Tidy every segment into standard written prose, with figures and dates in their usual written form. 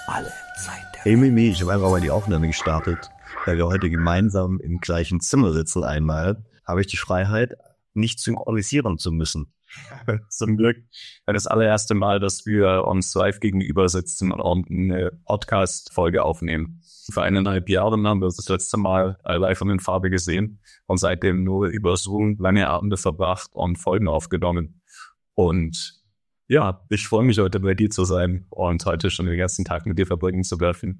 Alle Zeit der Hey Mimi, ich habe einfach mal die Aufnahme gestartet, weil wir heute gemeinsam im gleichen Zimmer sitzen einmal, habe ich die Freiheit, nicht synchronisieren zu müssen. Zum Glück das allererste Mal, dass wir uns live gegenüber sitzen und eine Podcast-Folge aufnehmen. Vor 1,5 Jahren haben wir uns das letzte Mal live und in Farbe gesehen und seitdem nur über Zoom lange Abende verbracht und Folgen aufgenommen. Und ja, ich freue mich heute bei dir zu sein und heute schon den ganzen Tag mit dir verbringen zu dürfen.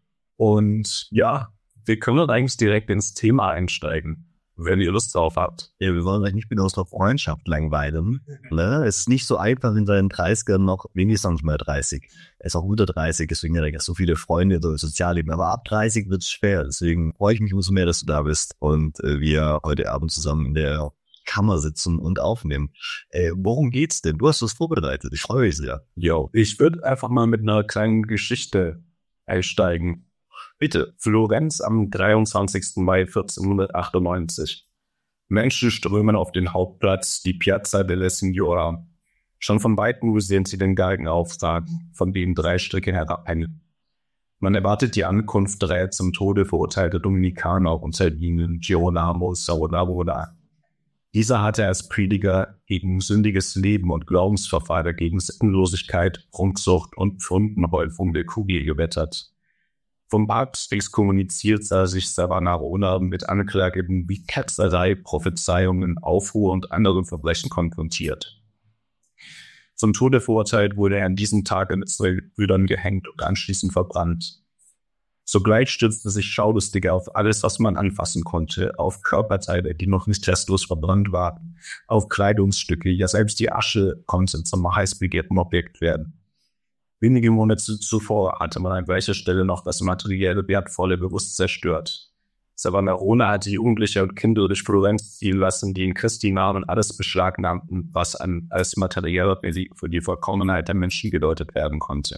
Und ja, wir können eigentlich direkt ins Thema einsteigen, wenn ihr Lust drauf habt. Ja, wir wollen euch nicht mit unserer Freundschaft langweilen. Ne? Es ist nicht so einfach in seinen 30ern noch, wenigstens mal 30. Er ist auch unter 30, deswegen hat er so viele Freunde, so Sozialleben. Aber ab 30 wird es schwer, deswegen freue ich mich umso mehr, dass du da bist und wir heute Abend zusammen in der Kammer sitzen und aufnehmen. Worum geht's denn? Du hast was vorbereitet. Ich freue mich sehr. Jo, ich würde einfach mal mit einer kleinen Geschichte einsteigen. Bitte. Florenz am 23. Mai 1498. Menschen strömen auf den Hauptplatz, die Piazza della Signora. Schon von Weitem sehen sie den Galgen aufragen, von dem 3 Stricke herabhängen. Man erwartet die Ankunft 3 zum Tode verurteilter Dominikaner unter ihnen Girolamo Savonarola. Dieser hatte als Prediger gegen sündiges Leben und Glaubensverfall gegen Sittenlosigkeit, Prunksucht und Pfründenhäufung der Kugel gewettert. Vom Papst exkommuniziert sah sich Savonarola mit Anklagen wie Ketzerei, Prophezeiungen, Aufruhr und anderen Verbrechen konfrontiert. Zum Tode verurteilt wurde er an diesem Tag mit 2 Brüdern gehängt und anschließend verbrannt. Sogleich stürzte sich Schaulustige auf alles, was man anfassen konnte, auf Körperteile, die noch nicht restlos verbrannt waren, auf Kleidungsstücke, ja selbst die Asche konnte zum heiß begehrten Objekt werden. Wenige Monate zuvor hatte man an welcher Stelle noch das materielle Wertvolle bewusst zerstört. Savonarola hatte Jugendliche und Kinder durch Florenz ziehen lassen, die in Christi Namen alles beschlagnahmten, was als materieller Beleg für die Vollkommenheit der Menschen gedeutet werden konnte.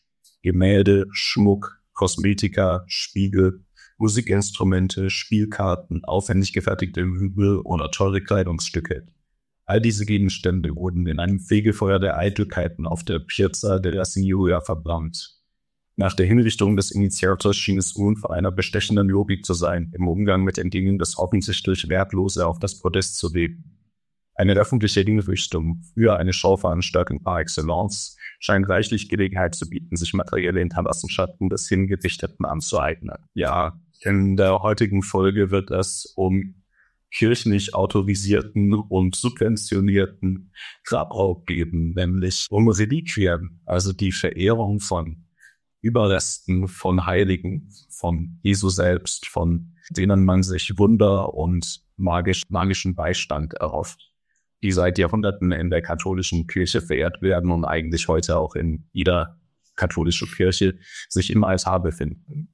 Gemälde, Schmuck, Kosmetika, Spiegel, Musikinstrumente, Spielkarten, aufwendig gefertigte Möbel oder teure Kleidungsstücke. All diese Gegenstände wurden in einem Fegefeuer der Eitelkeiten auf der Piazza della Signoria verbrannt. Nach der Hinrichtung des Initiators schien es nun von einer bestechenden Logik zu sein, im Umgang mit den Dingen das offensichtlich Wertlose auf das Podest zu legen. Eine öffentliche Hinrichtung, früher eine Schauveranstaltung par excellence, scheint reichlich Gelegenheit zu bieten, sich materielle Hinterlassenschaften des Hingerichteten anzueignen. Ja, in der heutigen Folge wird es um kirchlich autorisierten und subventionierten Grabraub geben, nämlich um Reliquien, also die Verehrung von Überresten von Heiligen, von Jesu selbst, von denen man sich Wunder und magischen Beistand erhofft, die seit Jahrhunderten in der katholischen Kirche verehrt werden und eigentlich heute auch in jeder katholischen Kirche sich im Altar befinden.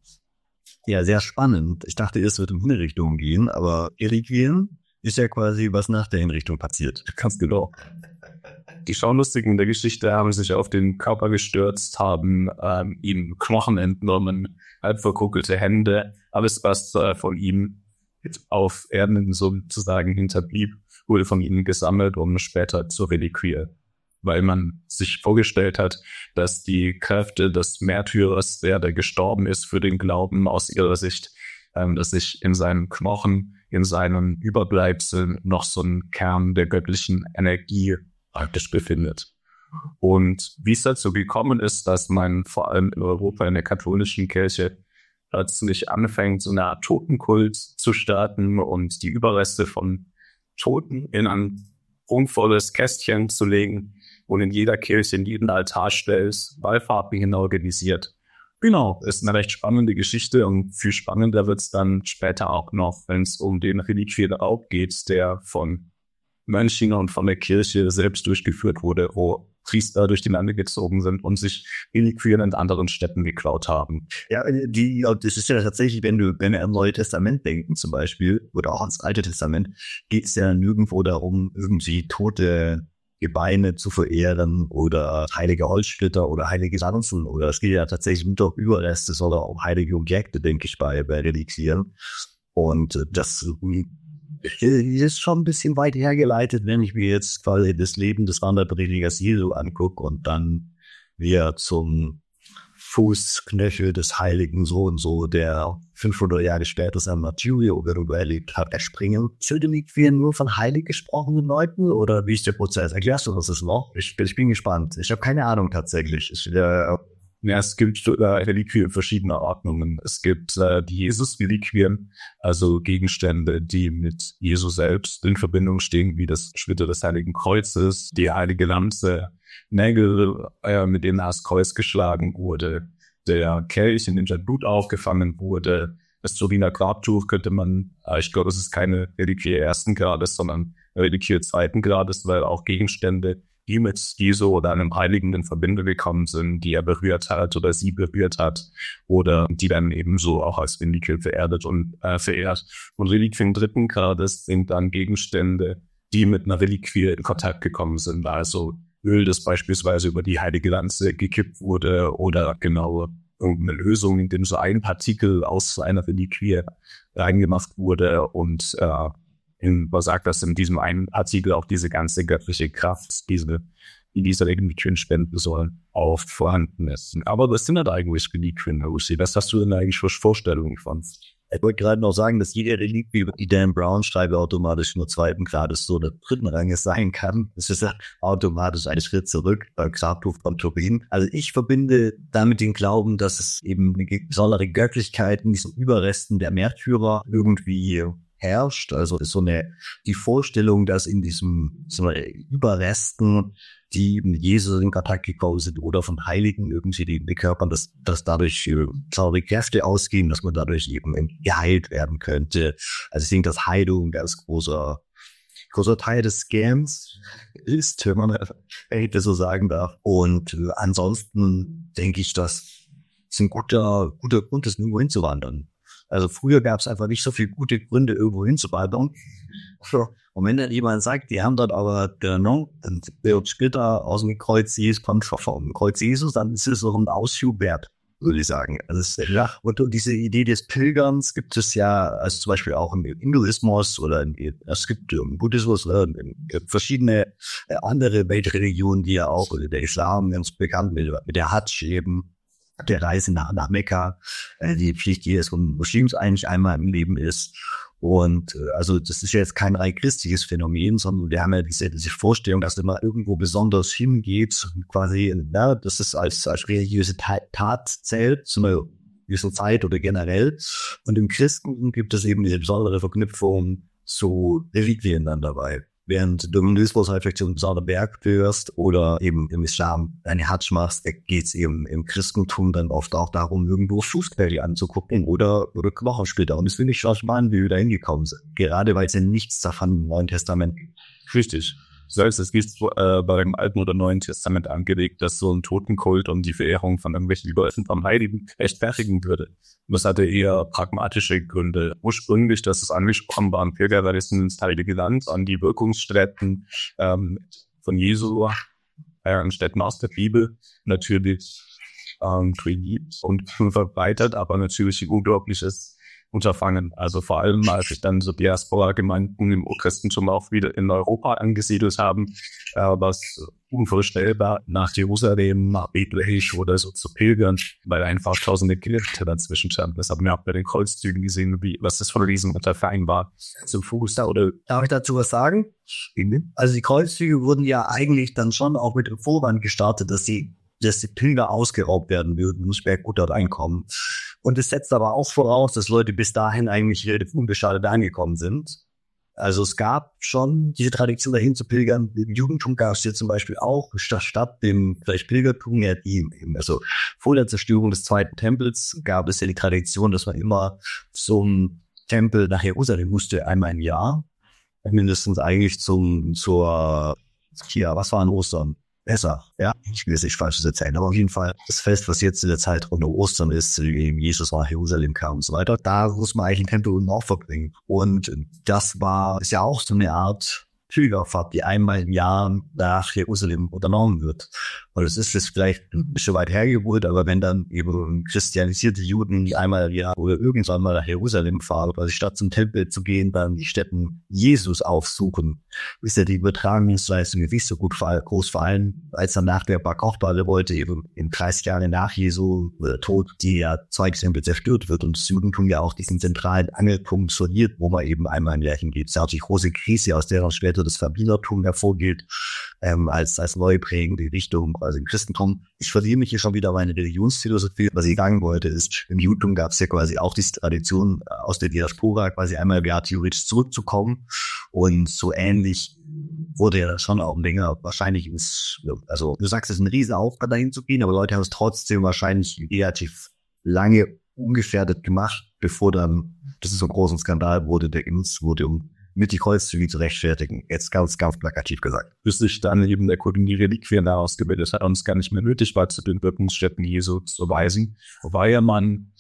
Ja, sehr spannend. Ich dachte, es wird in Hinrichtungen gehen, aber Reliquien ist ja quasi, was nach der Hinrichtung passiert. Ganz genau. Die Schaulustigen der Geschichte haben sich auf den Körper gestürzt, haben ihm Knochen entnommen, halb verkrüppelte Hände, alles was von ihm auf Erden sozusagen hinterblieb, wurde von ihnen gesammelt, um später zu reliquieren. Weil man sich vorgestellt hat, dass die Kräfte des Märtyrers, der gestorben ist für den Glauben aus ihrer Sicht, dass sich in seinen Knochen, in seinen Überbleibseln noch so ein Kern der göttlichen Energie praktisch befindet. Und wie es dazu gekommen ist, dass man vor allem in Europa in der katholischen Kirche plötzlich anfängt, so eine Art Totenkult zu starten und die Überreste von Toten in ein prunkvolles Kästchen zu legen und in jeder Kirche, in jedem Altar stellt, Wallfahrten hin organisiert. Genau, ist eine recht spannende Geschichte und viel spannender wird es dann später auch noch, wenn es um den Reliquienraub geht, der von Mönchen und von der Kirche selbst durchgeführt wurde, wo Priester durch die Lande gezogen sind und sich Reliquien in anderen Städten geklaut haben. Ja, das ist ja tatsächlich, wenn wir an Neue Testament denken zum Beispiel, oder auch ans Alte Testament, geht es ja nirgendwo darum, irgendwie tote Gebeine zu verehren oder heilige Holzsplitter oder heilige Sanzen, oder es geht ja tatsächlich nicht um Überreste, sondern um heilige Objekte, denke ich, bei Reliquien. Und das ist schon ein bisschen weit hergeleitet, wenn ich mir jetzt quasi das Leben des Wanderpredigers Jesu angucke und dann wir zum Fußknöchel des Heiligen so und so, der 500 Jahre später sein Martyrium erlebt hat, erspringen. Sind Reliquien nur von heilig gesprochenen Leuten oder wie ist der Prozess? Erklärst du das noch? Ich bin gespannt. Ich habe keine Ahnung tatsächlich. Ja, es gibt Reliquien verschiedener Ordnungen. Es gibt die Jesus-Reliquien, also Gegenstände, die mit Jesus selbst in Verbindung stehen, wie das Splitter des Heiligen Kreuzes, die heilige Lanze, Nägel, mit denen das Kreuz geschlagen wurde, der Kelch, in dem sein Blut aufgefangen wurde, das Turiner Grabtuch könnte man, ich glaube, es ist keine Reliquie ersten Grades, sondern Reliquie zweiten Grades, weil auch Gegenstände, die mit Jesu oder einem Heiligen in Verbindung gekommen sind, die er berührt hat oder sie berührt hat oder die dann ebenso auch als Reliquie verehrt. Und Reliquien dritten Grades sind dann Gegenstände, die mit einer Reliquie in Kontakt gekommen sind. Also Öl, das beispielsweise über die heilige Lanze gekippt wurde oder genau irgendeine Lösung, in dem so ein Partikel aus einer Reliquie reingemacht wurde und man sagt, dass in diesem einen Partikel auch diese ganze göttliche Kraft, die diese Reliquien spenden sollen, auch vorhanden ist. Aber was sind denn eigentlich Reliquien, Lucy? Was hast du denn eigentlich für Vorstellungen von? Ich wollte gerade noch sagen, dass jede Reliquie, die Dan Brown schreibt, automatisch nur zweiten Grades oder dritten Ranges sein kann. Das ist automatisch ein Schritt zurück beim Grabtuch von Turin. Also ich verbinde damit den Glauben, dass es eben eine besondere Göttlichkeit in diesen Überresten der Märtyrer irgendwie herrscht. Also ist die Vorstellung, dass in diesen Überresten, die mit Jesus in Kontakt gekommen sind oder von Heiligen irgendwie die Körpern, dass dadurch saure Kräfte ausgehen, dass man dadurch eben geheilt werden könnte. Also ich denke, dass Heilung ein ganz großer Teil des Scams ist, wenn man das so sagen darf. Und ansonsten denke ich, dass es ein guter Grund ist, irgendwo hinzuwandern. Also früher gab es einfach nicht so viele gute Gründe, irgendwo hinzuwandern. Und wenn dann jemand sagt, die haben dort aber ein Splitter aus dem Kreuz Jesus, kommt vom Kreuz Jesus, dann ist es so ein Ausschub wert, würde ich sagen. Also und diese Idee des Pilgerns gibt es ja, also zum Beispiel auch im Hinduismus oder es gibt im Buddhismus verschiedene andere Weltreligionen, die ja auch, oder der Islam ganz bekannt mit der Hajj eben, der Reise nach Mekka, die Pflicht jedes Muslims eigentlich einmal im Leben ist. Und also das ist ja jetzt kein rein christliches Phänomen, sondern wir haben ja diese Vorstellung, dass man irgendwo besonders hingeht, quasi, dass es als religiöse Tat zählt, zu einer gewissen Zeit oder generell. Und im Christentum gibt es eben diese besondere Verknüpfung zu Reliquien dann dabei. Während du im Hinduismus halt vielleicht so einen besonderen Berg führst oder eben im Islam eine Hajj machst, geht es eben im Christentum dann oft auch darum, irgendwo Fußquellen anzugucken oder Knochensplitter. Und das finde ich schon spannend, wie wir da hingekommen sind. Gerade weil es ja nichts davon im Neuen Testament gibt. Richtig. Selbst es ist beim Alten oder Neuen Testament angelegt, dass so ein Totenkult und die Verehrung von irgendwelchen Leuten vom Heiligen rechtfertigen würde. Und das hatte eher pragmatische Gründe. Ursprünglich, dass es angesprochen war, Pilgerreisen ins Heilige Land, an die Wirkungsstätten von Jesu, an Städten aus der Bibel, natürlich geliebt und verbreitet, aber natürlich ein unglaubliches Unterfangen. Also vor allem, als sich dann so Diaspora-Gemeinden im Urchristentum auch wieder in Europa angesiedelt haben, was unvorstellbar nach Jerusalem, nach Bethlehem oder so zu pilgern, weil einfach tausende Kilometer dazwischen standen. Das haben wir auch bei den Kreuzzügen gesehen, was das von diesem Unterfangen war. Zum Fuß oder darf ich dazu was sagen? Also die Kreuzzüge wurden ja eigentlich dann schon auch mit dem Vorwand gestartet, dass die Pilger ausgeraubt werden würden, muss gut dort einkommen. Und es setzt aber auch voraus, dass Leute bis dahin eigentlich relativ unbeschadet angekommen sind. Also es gab schon diese Tradition, dahin zu pilgern. Im Judentum gab es hier zum Beispiel auch, statt dem vielleicht Pilgertum, also vor der Zerstörung des zweiten Tempels gab es ja die Tradition, dass man immer zum Tempel nach Jerusalem musste, einmal im Jahr. Mindestens eigentlich was war an Ostern? Besser, ja. Ich will es nicht Falsches erzählen, aber auf jeden Fall das Fest, was jetzt in der Zeit rund um Ostern ist, eben Jesus nach Jerusalem kam und so weiter, da muss man eigentlich den Tempel unten auch verbringen. Und das ist ja auch so eine Art Pilgerfahrt, die einmal im Jahr nach Jerusalem unternommen wird. Und es ist jetzt vielleicht ein bisschen weit hergeholt, aber wenn dann eben christianisierte Juden einmal im Jahr oder irgendwann mal nach Jerusalem fahren, quasi statt zum Tempel zu gehen, dann die Stätten Jesus aufsuchen, ist ja die Übertragungsleistung nicht so gut groß, vor allem als dann nach der Bar Kochba Revolte eben in 30 Jahren nach Jesu Tod die ja Tempel zerstört wird und das Judentum ja auch diesen zentralen Angelpunkt verliert, wo man eben einmal im Jahr hingeht. Es ist ja auch die große Krise, aus der dann später das Verbinertum hervorgeht, als neu prägende Richtung, also im Christentum. Ich verliere mich hier schon wieder meine Religionsphilosophie. Was ich sagen wollte, ist, im Judentum gab es ja quasi auch diese Tradition, aus der Diaspora quasi einmal im Jahr theoretisch zurückzukommen. Und so ähnlich wurde ja das schon auch ein Ding. Wahrscheinlich ist, also du sagst, es ist ein Riesenaufwand, dahin zu gehen, aber Leute haben es trotzdem wahrscheinlich relativ lange ungefährdet gemacht, bevor dann, das ist so ein großer Skandal wurde, der genutzt wurde, um mit die Kreuzzüge zu rechtfertigen. Jetzt ganz plakativ gesagt. Bis sich dann eben der Kult die Reliquien da ausgebildet hat und es gar nicht mehr nötig war, zu den Wirkungsstätten Jesu zu weisen. Wobei ja man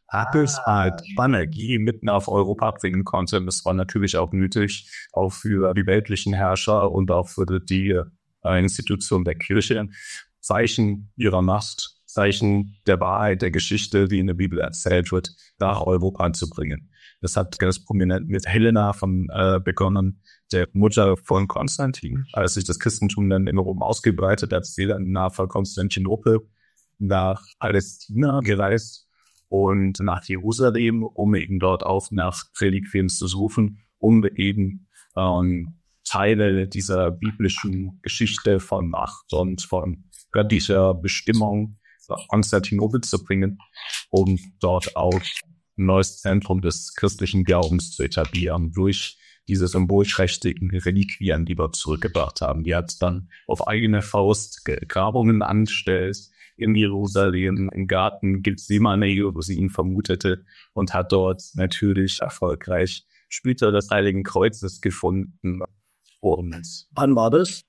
Energie mitten auf Europa bringen konnte. Das war natürlich auch nötig, auch für die weltlichen Herrscher und auch für die Institution der Kirche, Zeichen ihrer Macht, Zeichen der Wahrheit, der Geschichte, die in der Bibel erzählt wird, nach Europa zu bringen. Das hat ganz prominent mit Helena begonnen, der Mutter von Konstantin. Als sich das Christentum dann in Rom ausgebreitet hat, ist sie dann nach Konstantinopel nach Palästina gereist und nach Jerusalem, um eben dort auch nach Reliquien zu suchen, um eben Teile dieser biblischen Geschichte von Macht und von göttlicher Bestimmung nach Konstantinopel zu bringen, um dort auch ein neues Zentrum des christlichen Glaubens zu etablieren durch diese symbolträchtigen Reliquien, die wir zurückgebracht haben. Die hat dann auf eigene Faust Grabungen angestellt in Jerusalem, im Garten Gethsemane, wo sie ihn vermutete, und hat dort natürlich erfolgreich Splitter des Heiligen Kreuzes gefunden. Und wann war das?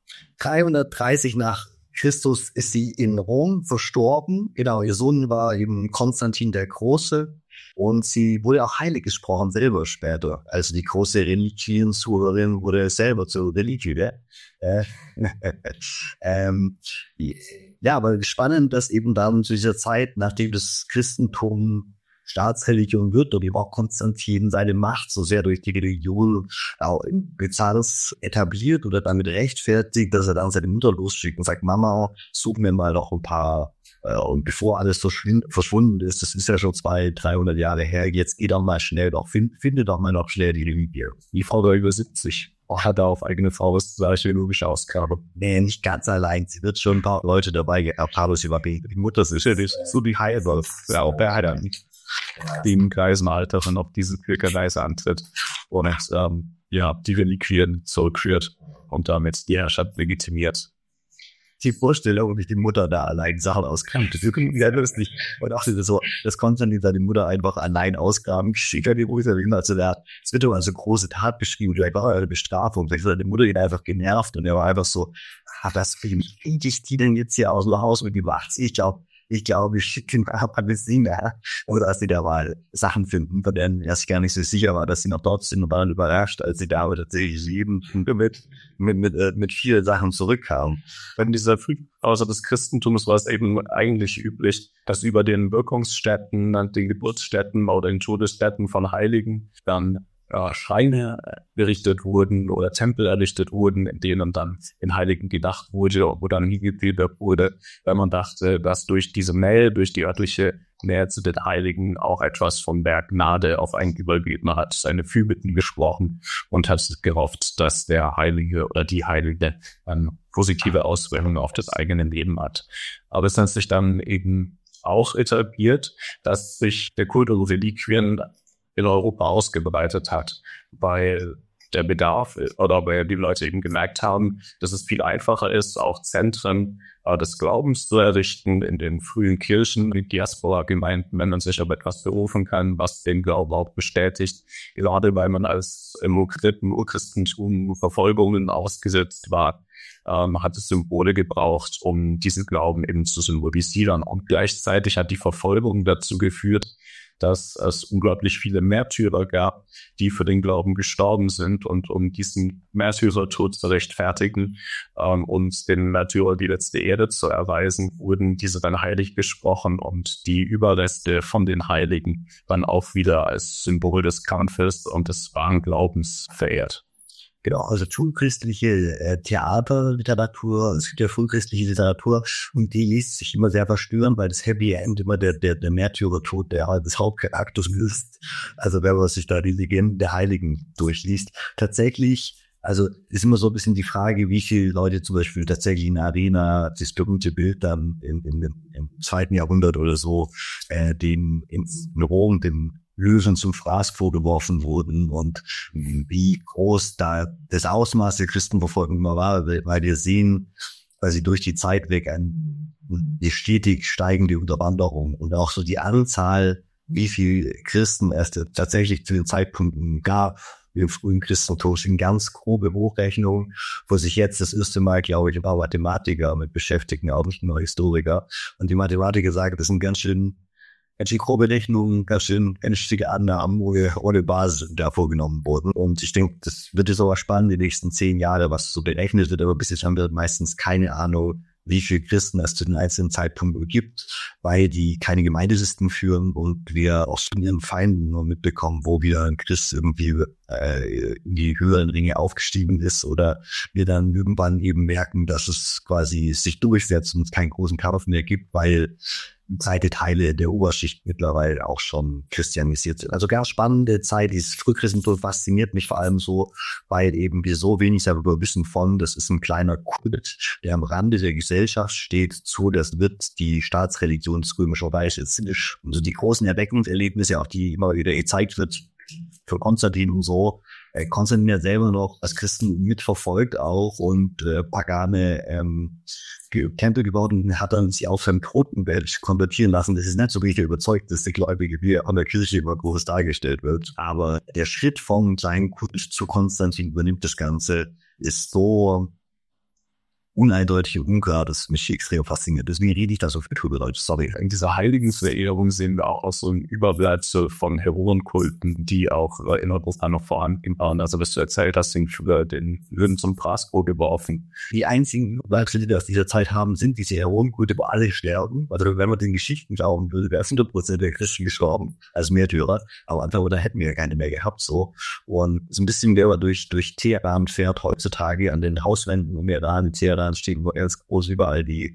330 nach Christus ist sie in Rom verstorben. Genau, ihr Sohn war eben Konstantin der Große. Und sie wurde auch heilig gesprochen selber später. Also die große Reliquiensucherin wurde selber zur Reliquie. Ja, aber spannend, dass eben dann zu dieser Zeit, nachdem das Christentum Staatsreligion wird und eben auch Konstantin seine Macht so sehr durch die Religion auch in Byzanz etabliert oder damit rechtfertigt, dass er dann seine Mutter losschickt und sagt, Mama, such mir mal noch ein paar, und bevor alles verschwunden ist, das ist ja schon 200-300 Jahre her, jetzt geh doch mal schnell doch, finde doch mal noch schnell die Reliquie. Die Frau war über 70. Hat er auf eigene Faust archäologische Ausgabe. Nee, nicht ganz allein. Sie wird schon ein paar Leute dabei gehabt, Paulus überbeten. Die Mutter ist ja nicht so die Heilwolf. Ja, auch der hat er nicht. Die im Kreisenalter und auf diese Pilgerreise antritt und die Reliquien zurückführt und damit die Herrschaft legitimiert. Die Vorstellung, wie die Mutter da allein Sachen auskramt, das ist irgendwie sehr lustig. Und auch so, dass Konstantin seine Mutter einfach allein ausgraben geschickt hat, also es wird immer so große Tat beschrieben, vielleicht war eine Bestrafung, vielleicht hat die Mutter ihn einfach genervt und er war einfach so, was kriege ich die denn jetzt hier aus dem Haus mit die macht's? Ich glaube, wir schicken Palästina. Oder dass sie da mal Sachen finden, von denen er sich gar nicht so sicher war, dass sie noch dort sind und waren überrascht, als sie da aber tatsächlich leben mit vielen Sachen zurückkamen. Wenn dieser außer des Christentums war es eben eigentlich üblich, dass über den Wirkungsstätten, den Geburtsstätten oder den Todesstätten von Heiligen dann Schreine berichtet wurden oder Tempel errichtet wurden, in denen dann in Heiligen gedacht wurde, wo dann hingebildet wurde, weil man dachte, dass durch diese Nähe, durch die örtliche Nähe zu den Heiligen auch etwas von der Gnade auf einen übergeht. Man hat seine Fürbitten gesprochen und hat gehofft, dass der Heilige oder die Heilige dann positive Auswirkungen auf das eigene Leben hat. Aber es hat sich dann eben auch etabliert, dass sich der Kult der Reliquien in Europa ausgebreitet hat, weil der Bedarf oder weil die Leute eben gemerkt haben, dass es viel einfacher ist, auch Zentren des Glaubens zu errichten in den frühen Kirchen, in Diaspora-Gemeinden, wenn man sich auf etwas berufen kann, was den Glauben auch bestätigt, gerade weil man als im Urchristentum Verfolgungen ausgesetzt war, hat es Symbole gebraucht, um diesen Glauben eben zu symbolisieren. Und gleichzeitig hat die Verfolgung dazu geführt, dass es unglaublich viele Märtyrer gab, die für den Glauben gestorben sind. Und um diesen Märtyrertod zu rechtfertigen und den Märtyrer die letzte Ehre zu erweisen, wurden diese dann heilig gesprochen und die Überreste von den Heiligen dann auch wieder als Symbol des Kampfes und des wahren Glaubens verehrt. Genau, also frühchristliche Theaterliteratur, es gibt ja frühchristliche Literatur und die liest sich immer sehr verstörend, weil das Happy End immer der Märtyrertod, der halt das Hauptcharakter ist. Also wenn man sich da die Legenden der Heiligen durchliest. Tatsächlich, also ist immer so ein bisschen die Frage, wie viele Leute zum Beispiel tatsächlich in der Arena, das berühmte Bild dann im 2. Jahrhundert oder so, in Rom, dem Löwen zum Fraß vorgeworfen wurden und wie groß da das Ausmaß der Christenverfolgung immer war, weil wir sehen, weil sie durch die Zeit weg die stetig steigende Unterwanderung und auch so die Anzahl, wie viel Christen es tatsächlich zu den Zeitpunkten gab, im frühen Christentum, in ganz grobe Hochrechnung, wo sich jetzt das erste Mal, glaube ich, ein paar Mathematiker mit beschäftigen, auch nicht nur Historiker. Und die Mathematiker sagen, das sind ganz schön grobe Rechnungen, ganz schön günstige Annahmen, wo ohne Basis da vorgenommen wurden. Und ich denke, das wird jetzt aber spannend, die nächsten 10 Jahre, was so berechnet wird. Aber bis jetzt haben wir meistens keine Ahnung, wie viele Christen es zu den einzelnen Zeitpunkten gibt, weil die keine Gemeindelisten führen und wir auch von ihren Feinden nur mitbekommen, wo wieder ein Christ irgendwie in die höheren Ringe aufgestiegen ist oder wir dann irgendwann eben merken, dass es quasi sich durchsetzt und es keinen großen Kampf mehr gibt, weil breite Teile der Oberschicht mittlerweile auch schon christianisiert sind. Also ganz spannende Zeit. Dieses Frühchristentum fasziniert mich vor allem so, weil eben wir so wenig darüber wissen das ist ein kleiner Kult, der am Rande der Gesellschaft steht, das wird die Staatsreligion des Römischen Reiches. Also die großen Erweckungserlebnisse, auch die immer wieder gezeigt wird, für Konstantin und so. Konstantin ja selber noch als Christen mitverfolgt auch und pagane Tempel gebaut und hat dann sich auf seinem Totenbett konvertieren lassen. Das ist nicht so richtig überzeugt, dass der Gläubige wie an der Kirche immer groß dargestellt wird. Aber der Schritt von seinem Kult zu Konstantin übernimmt das Ganze, ist so uneindeutig und unklar, das mich extrem fasziniert. Deswegen rede ich da so viel drüber, Leute. Sorry. In dieser Heiligenverehrung sehen wir auch so ein Überbleibsel von Heroenkulten, die auch in Europa noch vorhanden waren. Also was du erzählt hast, sind für den Löwen zum Fraß geworfen. Die einzigen Überbleibsel, die wir aus dieser Zeit haben, sind diese Heroenkulte, wo alle sterben. Also wenn man den Geschichten glauben würde, wäre 100% der Christen gestorben als Märtyrer. Aber einfach, da hätten wir ja keine mehr gehabt, so. Und so ein bisschen, wer durch Teheran fährt heutzutage an den Hauswänden um Iran, in Teheran stehen ganz groß überall die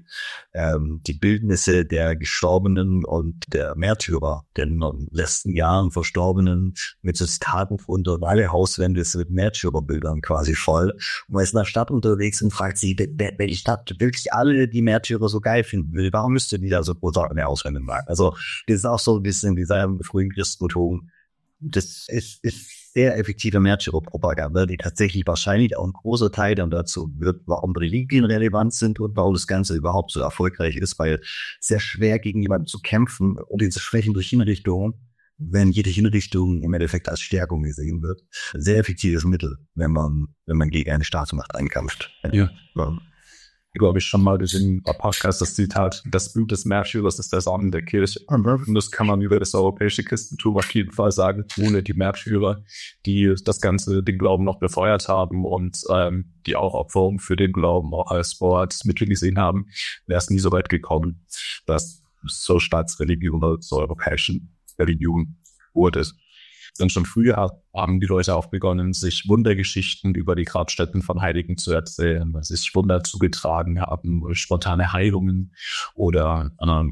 Bildnisse der Gestorbenen und der Märtyrer, der in den letzten Jahren Verstorbenen mit so Zitaten unter alle Hauswände ist mit Märtyrerbildern quasi voll. Und man ist in der Stadt unterwegs und fragt sich, wenn die Stadt wirklich alle die Märtyrer so geil finden will, warum müsste die da so groß an der Auswände machen? Also das ist auch so ein bisschen dieser frühen Christentum. Das ist sehr effektive Märtyrerpropaganda, die tatsächlich wahrscheinlich auch ein großer Teil dann dazu wird, warum Religien relevant sind und warum das Ganze überhaupt so erfolgreich ist, weil sehr schwer gegen jemanden zu kämpfen und ihn zu schwächen durch Hinrichtungen, wenn jede Hinrichtung im Endeffekt als Stärkung gesehen wird. Sehr effektives Mittel, wenn man gegen eine Staatsmacht einkämpft. Ja. Glaube ich schon mal gesehen, im Podcast das Zitat, das Blut des Märtyrers ist der Samen der Kirche. Und das kann man über das europäische Christentum auf jeden Fall sagen, ohne die Märtyrer, die das Ganze, den Glauben noch befeuert haben und die auch Opferung für den Glauben auch als Vorratsmittel gesehen haben, wäre es nie so weit gekommen, dass so Staatsreligion oder so europäischen Religion wurde. Dann schon früher haben die Leute auch begonnen, sich Wundergeschichten über die Grabstätten von Heiligen zu erzählen, dass sich Wunder zugetragen haben, spontane Heilungen oder eine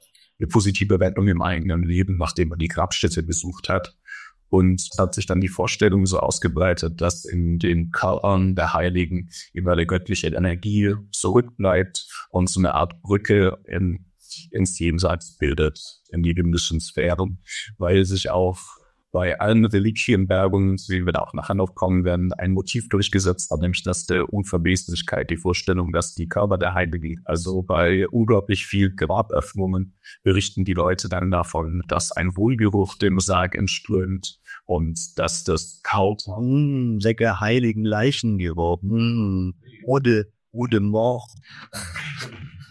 positive Wendung im eigenen Leben, nachdem man die Grabstätte besucht hat. Und hat sich dann die Vorstellung so ausgebreitet, dass in den Körpern der Heiligen immer die göttliche Energie zurückbleibt und so eine Art Brücke ins Jenseits bildet, in die himmlischen Sphären, weil sich auch bei allen Reliquienbergungen, wie wir da auch nachher noch kommen werden, ein Motiv durchgesetzt hat, nämlich das der Unverweslichkeit, die Vorstellung, dass die Körper der Heiligen, also bei unglaublich viel Graböffnungen, berichten die Leute dann davon, dass ein Wohlgeruch dem Sarg entströmt und dass das Kaut Säcke heiligen Leichen geworden. Oder Mord.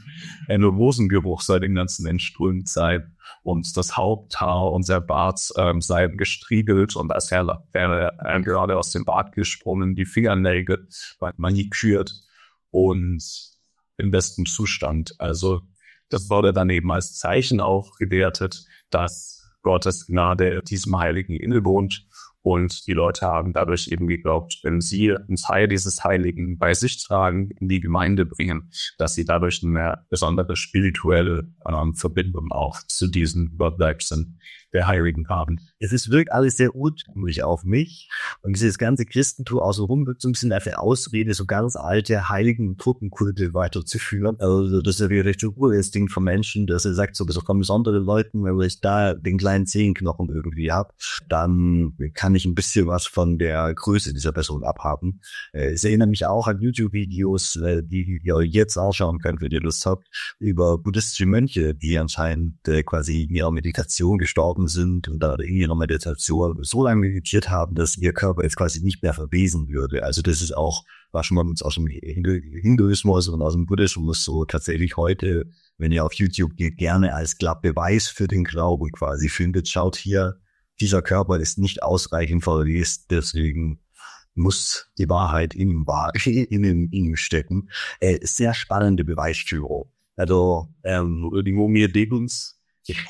ein Rosengeruch sei den ganzen entströmt sein und das Haupthaar und der Bart seien gestriegelt und als wäre er gerade aus dem Bart gesprungen, die Fingernägel waren manikürt und im besten Zustand. Also das wurde dann eben als Zeichen auch gewertet, dass Gottes Gnade diesem Heiligen innewohnt. Und die Leute haben dadurch eben geglaubt, wenn sie einen Teil dieses Heiligen bei sich tragen, in die Gemeinde bringen, dass sie dadurch eine besondere spirituelle Verbindung auch zu diesen Gottleibsen der Heiligen haben. Es wirkt alles sehr urtümlich auf mich. Und dieses ganze Christentum außenrum wirkt so ein bisschen dafür Ausrede, so ganz alte heiligen Truppenkulte weiterzuführen. Also das ist ja wirklich ein Urinstinkt von Menschen, dass er sagt, so von besonderen Leuten, wenn ich da den kleinen Zehenknochen irgendwie habe, dann kann ich ein bisschen was von der Größe dieser Person abhaben. Es erinnert mich auch an YouTube-Videos, die ihr jetzt anschauen könnt, wenn ihr Lust habt, über buddhistische Mönche, die anscheinend quasi in ihrer Meditation gestorben sind und da in ihrer Meditation so lange meditiert haben, dass ihr Körper jetzt quasi nicht mehr verwesen würde. Also das ist auch, was schon mal aus dem Hinduismus und aus dem Buddhismus so tatsächlich heute, wenn ihr auf YouTube geht, gerne als Beweis für den Glauben quasi findet. Schaut hier, dieser Körper ist nicht ausreichend verwest, deswegen muss die Wahrheit in ihm stecken. Sehr spannende Beweisführung. Also die Mumie Deguns.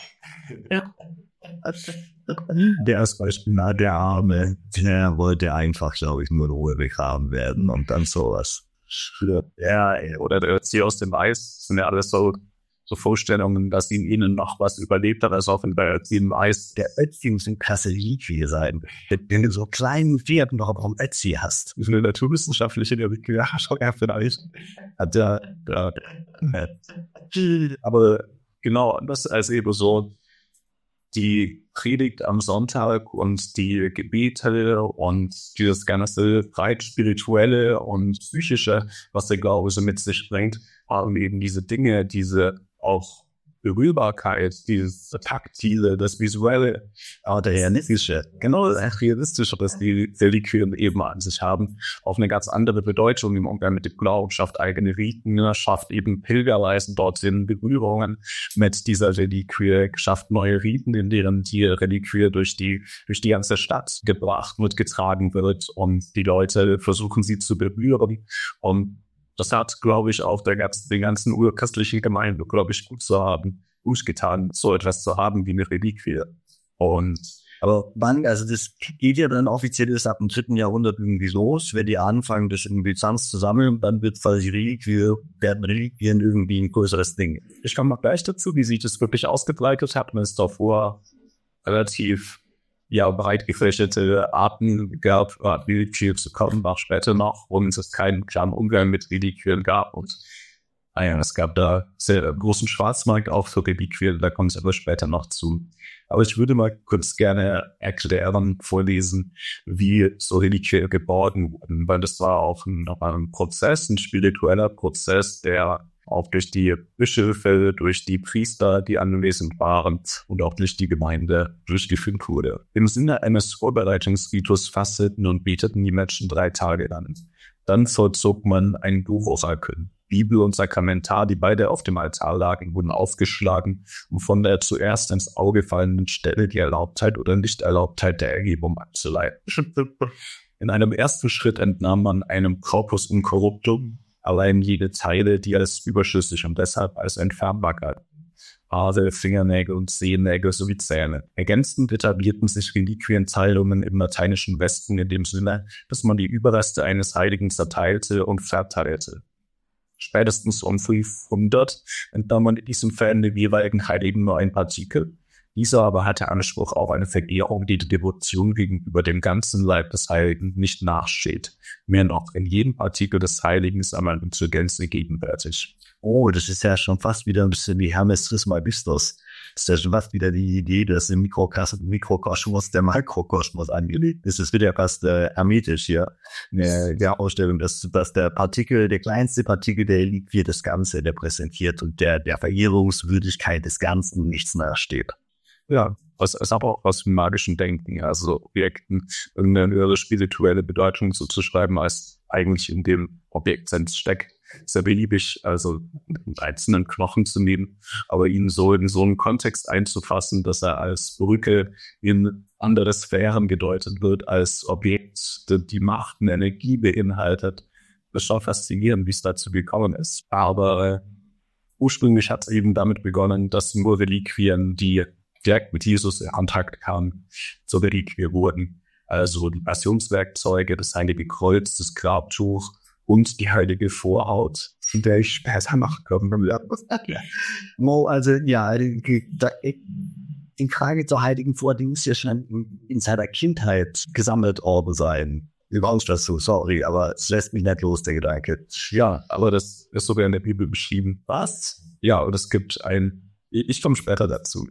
Der ist Beispiel, der Arme, der wollte einfach, glaube ich, nur in Ruhe begraben werden und dann sowas. Ja, oder der Ötzi aus dem Eis, das sind ja alles so Vorstellungen, dass in ihnen noch was überlebt hat, als auch in der Ötzi im Eis. Der Ötzi muss ein krasse Liedvieh sein. Wenn du so kleinen Pferd noch am Ötzi hast. Das ist eine naturwissenschaftliche Theorie. Ja, schau her vielleicht. Aber genau, das ist also eben so die Predigt am Sonntag und die Gebete und dieses ganze breit spirituelle und psychische, was der Glaube so mit sich bringt, haben eben diese Dinge, diese auch Berührbarkeit, dieses Taktile, das Visuelle, der Realistische. Genau, das Realistische, das die Reliquien eben an sich haben, auf eine ganz andere Bedeutung im Umgang mit dem Glauben, schafft eigene Riten, schafft eben Pilgerreisen dorthin, Berührungen mit dieser Reliquie, schafft neue Riten, in denen die Reliquie durch die ganze Stadt gebracht wird, getragen wird und die Leute versuchen, sie zu berühren. Und das hat, glaube ich, auch den ganzen urchristlichen Gemeinde, glaube ich, gut getan, so etwas zu haben wie eine Reliquie. Aber wann, also das geht ja dann offiziell erst ab dem 3. Jahrhundert irgendwie los, wenn die anfangen, das in Byzanz zu sammeln, dann wird quasi werden Reliquien irgendwie ein größeres Ding. Ich komme mal gleich dazu, wie sich das wirklich ausgebreitet hat. Man ist davor relativ breit gefächerte Arten gab, Reliquien zu kommen, auch später noch, und es keinen klaren Umgang mit Reliquien gab. Und es gab da sehr großen Schwarzmarkt auch für Reliquien, da kommt es aber später noch zu. Aber ich würde mal kurz gerne erklären, vorlesen, wie so Reliquien geborgen wurden, weil das war auch ein Prozess, ein spiritueller Prozess, der auch durch die Bischöfe, durch die Priester, die anwesend waren und auch durch die Gemeinde durchgeführt wurde. Im Sinne eines Vorbereitungsritus fasteten und beteten die Menschen 3 Tage lang. Dann vollzog man ein Buchorakel. Bibel und Sakramentar, die beide auf dem Altar lagen, wurden aufgeschlagen, um von der zuerst ins Auge fallenden Stelle die Erlaubtheit oder Nichterlaubtheit der Ergebung abzuleiten. In einem ersten Schritt entnahm man einem Corpus incorruptum allein jede Teile, die als überschüssig und deshalb als entfernbar galten. Haare, Fingernägel und Zehennägel sowie Zähne. Ergänzend etablierten sich Reliquienteilungen im lateinischen Westen in dem Sinne, dass man die Überreste eines Heiligen zerteilte und verteilte. Spätestens um 500 entnahm man in diesem Fall dem jeweiligen Heiligen nur ein Partikel. Dieser aber hatte Anspruch auf eine Verehrung, die der Devotion gegenüber dem ganzen Leib des Heiligen nicht nachsteht. Mehr noch, in jedem Partikel des Heiligen ist einmal zur Gänze gegenwärtig. Oh, das ist ja schon fast wieder ein bisschen wie Hermes Trismegistus. Das ist ja schon fast wieder die Idee, dass im Mikrokosmos der Makrokosmos angelegt ist. Das wird ja fast hermetisch hier. Der Ausstellung, dass der kleinste Partikel, der Reliquie das Ganze repräsentiert und der Verehrungswürdigkeit des Ganzen nichts nachsteht. Ja, es ist aber auch aus dem magischen Denken, also Objekten irgendeine höhere spirituelle Bedeutung zuzuschreiben, als eigentlich in dem Objekt selbst steckt. sehr beliebig, also einen einzelnen Knochen zu nehmen, aber ihn so in so einen Kontext einzufassen, dass er als Brücke in andere Sphären gedeutet wird, als Objekt, die Macht und Energie beinhaltet. Das ist schon faszinierend, wie es dazu gekommen ist. Aber ursprünglich hat es eben damit begonnen, dass nur Reliquien, die direkt mit Jesus in Kontakt kamen, zur Reliquie wurden. Also die Passionswerkzeuge, das Heilige Kreuz, das Grabtuch und die heilige Vorhaut, in der ich später nachkomme. Mo, also ja, die Frage zur heiligen Vorhaut ist ja schon in seiner Kindheit gesammelt worden sein. Überhaupt das so, sorry, aber es lässt mich nicht los, der Gedanke. Ja, aber das ist sogar in der Bibel beschrieben. Was? Ja, und es gibt ich komme später dazu.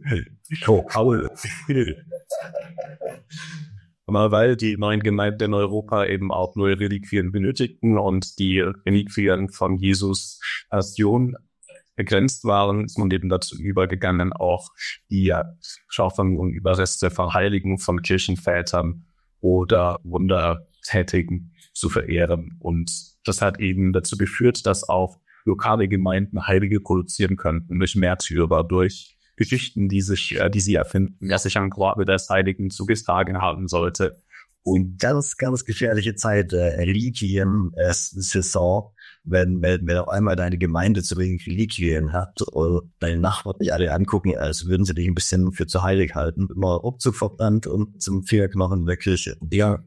Aber weil die neuen Gemeinden in Europa eben auch neue Reliquien benötigten und die Reliquien von Jesus Passion begrenzt waren, ist man eben dazu übergegangen, auch die Schaufeln und Überreste von Heiligen, von Kirchenvätern oder Wundertätigen zu verehren. Und das hat eben dazu geführt, dass auch lokale Gemeinden Heilige produzieren könnten durch Märtyrer, durch Geschichten, die sie erfinden, wer sich am Grabe des Heiligen zugetragen haben sollte. Und ganz, ganz gefährliche Zeit, Reliquien-Saison, wenn auf einmal deine Gemeinde zu wenig Reliquien hat und deine Nachbarn dich alle angucken, als würden sie dich ein bisschen für zu heilig halten, immer ruckzuck verbrannt und zum Fingerknochen der Kirche. Ja,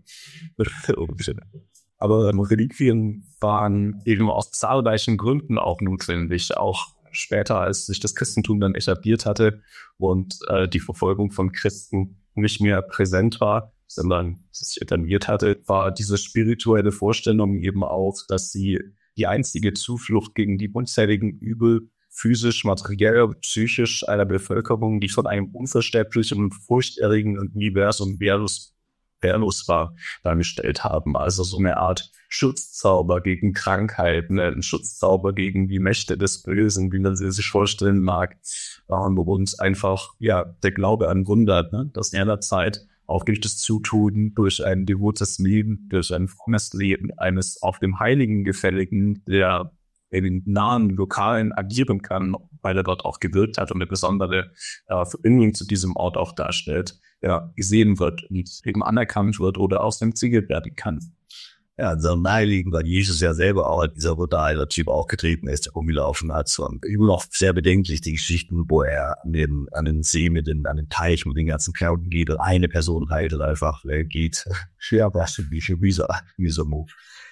aber Reliquien waren eben aus zahlreichen Gründen auch notwendig, auch später, als sich das Christentum dann etabliert hatte und die Verfolgung von Christen nicht mehr präsent war, sondern sich etabliert hatte, war diese spirituelle Vorstellung eben auch, dass sie die einzige Zuflucht gegen die unzähligen Übel physisch, materiell, psychisch einer Bevölkerung, die von einem unverständlichen, furchterregenden Universum wehrlos war, dargestellt haben. Also so eine Art Schutzzauber gegen Krankheiten, ein Schutzzauber gegen die Mächte des Bösen, wie man sie sich vorstellen mag. Und einfach, ja, der Glaube an Wunder, ne? Dass in einer Zeit auch durch das Zutun, durch ein devotes Leben, durch ein frommes Leben eines auf dem Heiligen Gefälligen, der in den nahen Lokalen agieren kann, weil er dort auch gewirkt hat und eine besondere Verbindung zu diesem Ort auch darstellt, ja, gesehen wird und eben anerkannt wird oder aus dem Ziel werden kann. Ja, so naheliegend, weil Jesus ja selber auch dieser brutale Typ auch getreten ist, der rumgelaufen hat. So immer noch sehr bedenklich, die Geschichten, wo er an den See an den Teich mit den ganzen Clown geht und eine Person heilt einfach, geht. Ja, was wie so Move.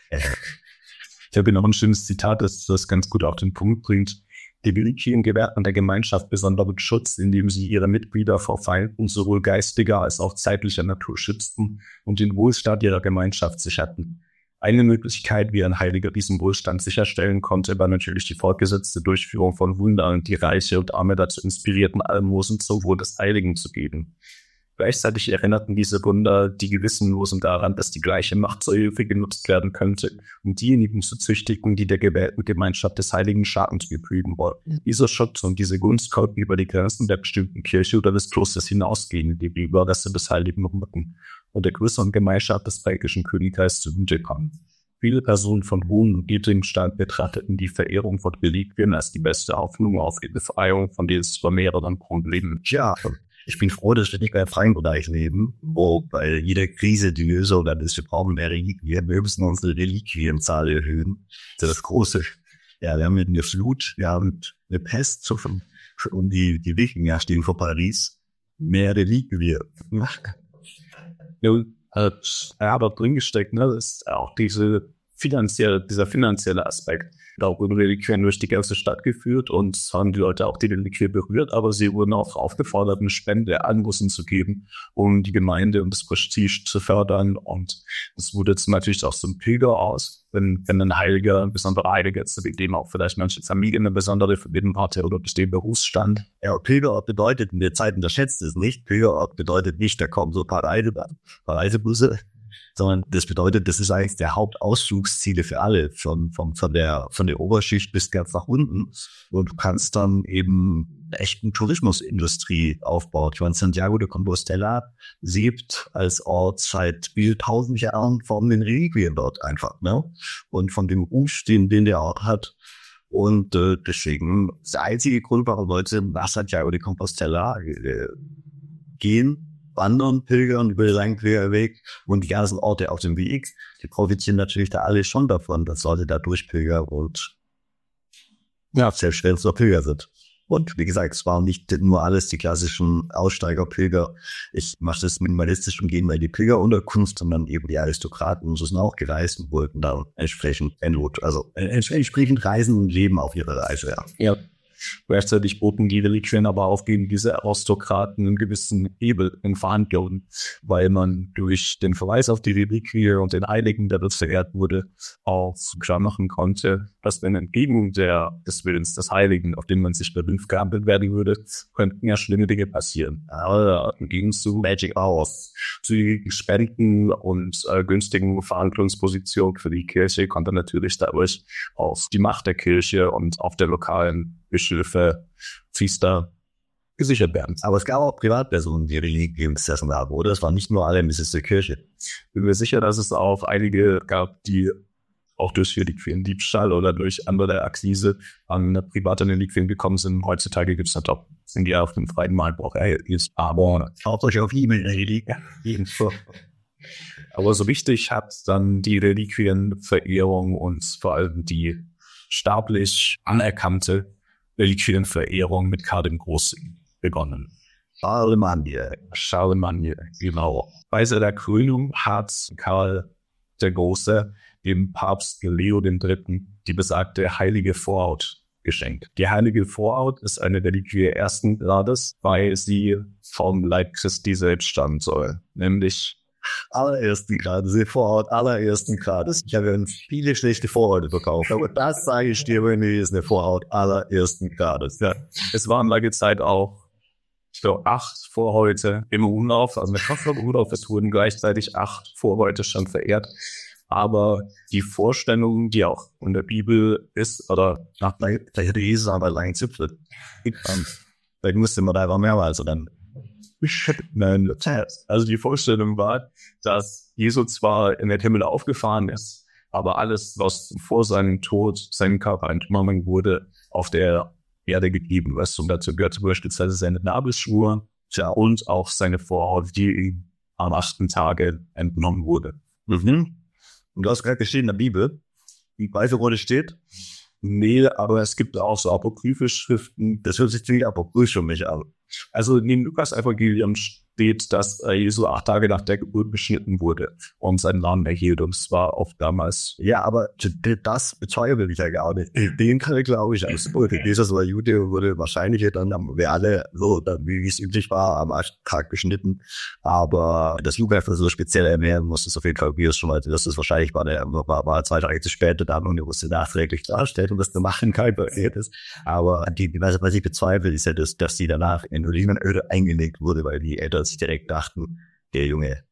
Ich habe noch ein schönes Zitat, das ganz gut auf den Punkt bringt. Die Reliquien gewährten der Gemeinschaft besonderen Schutz, indem sie ihre Mitglieder vor Feinden sowohl geistiger als auch zeitlicher Natur schützten und den Wohlstand ihrer Gemeinschaft sicherten. Eine Möglichkeit, wie ein Heiliger diesen Wohlstand sicherstellen konnte, war natürlich die fortgesetzte Durchführung von Wundern, die Reiche und Arme dazu inspirierten, Almosen zum Wohl des Heiligen zu geben. Gleichzeitig erinnerten diese Wunder die Gewissenlosen daran, dass die gleiche Macht zur Hilfe genutzt werden könnte, um diejenigen zu züchtigen, die der gewählten Gemeinschaft des Heiligen Schaden zufügen wollten. Dieser Schutz und diese Gunst konnten über die Grenzen der bestimmten Kirche oder des Klosters hinausgehen, die Überreste des Heiligen rücken und der größeren Gemeinschaft des belgischen Königreichs zugute kommen. Viele Personen von hohem und niedrigem Stand betrachteten die Verehrung von Reliquien als die beste Hoffnung auf die Befreiung von den mehreren Problemen. Ja, ich bin froh, dass wir nicht bei freien Bereich leben, wo bei jeder Krise die Lösung dann ist, wir brauchen mehr Reliquien, wir müssen unsere Reliquienzahl erhöhen. Das ist das Große. Ja, wir haben eine Flut, wir haben eine Pest und die Wikinger stehen vor Paris. Mehr Reliquien. Nun, aber drin gesteckt, ne, ist auch dieser finanzielle Aspekt. Da wurden Reliquien durch die ganze Stadt geführt und haben die Leute auch die Reliquie berührt, aber sie wurden auch aufgefordert, eine Spende an Russen zu geben, um die Gemeinde und das Prestige zu fördern. Und das wurde jetzt natürlich auch so ein Pilger aus, wenn ein Heiliger, ein besonderer Heiliger, zu dem auch vielleicht manche Familien eine besondere Verbindung hatte oder bestimmten Berufsstand. Ja, Pilgerort bedeutet, in der Zeit unterschätzt es nicht, Pilgerort bedeutet nicht, da kommen so ein paar Reisebusse, sondern das bedeutet, das ist eigentlich der Hauptausflugsziele für alle, von der Oberschicht bis ganz nach unten. Und du kannst dann eben eine echten Tourismusindustrie aufbauen. Ich meine, Santiago de Compostela lebt als Ort seit viel 1000 Jahren von den Reliquien dort einfach, ne? Und von dem Ruf, den der Ort hat. Und deswegen ist der einzige Grund, warum Leute nach Santiago de Compostela gehen, wandern, pilgern über den langen Pilgerweg und die ganzen Orte auf dem Weg, die profitieren natürlich da alle schon davon, dass Leute da durchpilgern und selbst wenn es noch Pilger sind. Und wie gesagt, es waren nicht nur alles die klassischen Aussteigerpilger. Ich mache das minimalistisch und gehen mal in die Pilgerunterkunft, sondern eben die Aristokraten sind auch gereist und wollten dann entsprechend entsprechend reisen und leben auf ihrer Reise. Ja. Gleichzeitig boten die Reliquien aber auch gegen diese Aristokraten einen gewissen Hebel in Verhandlungen, weil man durch den Verweis auf die Reliquie und den Heiligen, der dort verehrt wurde, auch klar machen konnte, dass wenn entgegen des Willens des Heiligen, auf den man sich berühmt gehandelt werden würde, könnten ja schlimme Dinge passieren. Aber im Gegenzug Magic Hours, zügige Spenden und günstigen Verhandlungspositionen für die Kirche konnte natürlich dadurch auf die Macht der Kirche und auf der lokalen Bischöfe, Priester gesichert werden. Aber es gab auch Privatpersonen, die Reliquien besessen haben, oder? Es waren nicht nur alle Mrs. der Kirche. Bin mir sicher, dass es auch einige gab, die auch durch Reliquiendiebstahl oder durch andere Akquise an private Reliquien gekommen sind. Heutzutage gibt es da doch, sind die auf dem freien Markt auch aber schaut euch auf E-Mail Reliquien. Aber so wichtig hat dann die Reliquienverehrung und vor allem die sterblich anerkannte Reliquienverehrung mit Karl dem Großen begonnen. Charlemagne, genau. Bei seiner Krönung hat Karl der Große dem Papst Leo III. Die besagte heilige Vorhaut geschenkt. Die heilige Vorhaut ist eine Reliquie ersten Grades, weil sie vom Leib Christi selbst stammen soll, nämlich allerersten Grades, die Vorhaut allerersten Grades. Ich habe viele schlechte Vorhäute verkauft, aber das sage ich dir, wenn ist eine Vorhaut allerersten Grades. Ja, es waren lange Zeit auch so 8 Vorhäute im Umlauf, also mit Kopf im Umlauf, es wurden gleichzeitig 8 Vorhäute schon verehrt. Aber die Vorstellung, die auch in der Bibel ist, oder vielleicht hätte Jesus aber lange Zipfel. Vielleicht musste man da einfach mehrmals oder dann. Also die Vorstellung war, dass Jesus zwar in den Himmel aufgefahren ist, aber alles, was vor seinem Tod seinen Körper entnommen wurde, auf der Erde geblieben ist. Und dazu gehört beispielsweise seine Nabelschnur und auch seine Vorhaut, die ihm am 8. Tage entnommen wurde. Mhm. Und du hast gerade geschrieben in der Bibel, die weiße Rolle steht. Nee, aber es gibt auch so apokryphe Schriften. Das hört sich ziemlich apokryph für mich an. Also in dem Lukas-Evangelium steht, dass Jesu 8 Tage nach der Geburt beschnitten wurde und seinen Namen erhielt. Und es war auch damals. Ja, aber das bezweifle ich ja gar nicht. Den kann ich, glaube ich, als Jesus oder Jude wurde wahrscheinlich dann, wir alle so, wie es üblich war, am 8. Tag beschnitten. Aber das Lukas so speziell erwähnen muss es auf jeden Fall, wie es schon mal, das ist wahrscheinlich war 2 Tage zu spät dann und er musste nachträglich darstellen, um das zu machen, kein passiert ist. Aber was ich bezweifle, ist ja, dass die danach in Olivenöl eingelegt wurde, weil die Eltern sich direkt dachten, der Junge.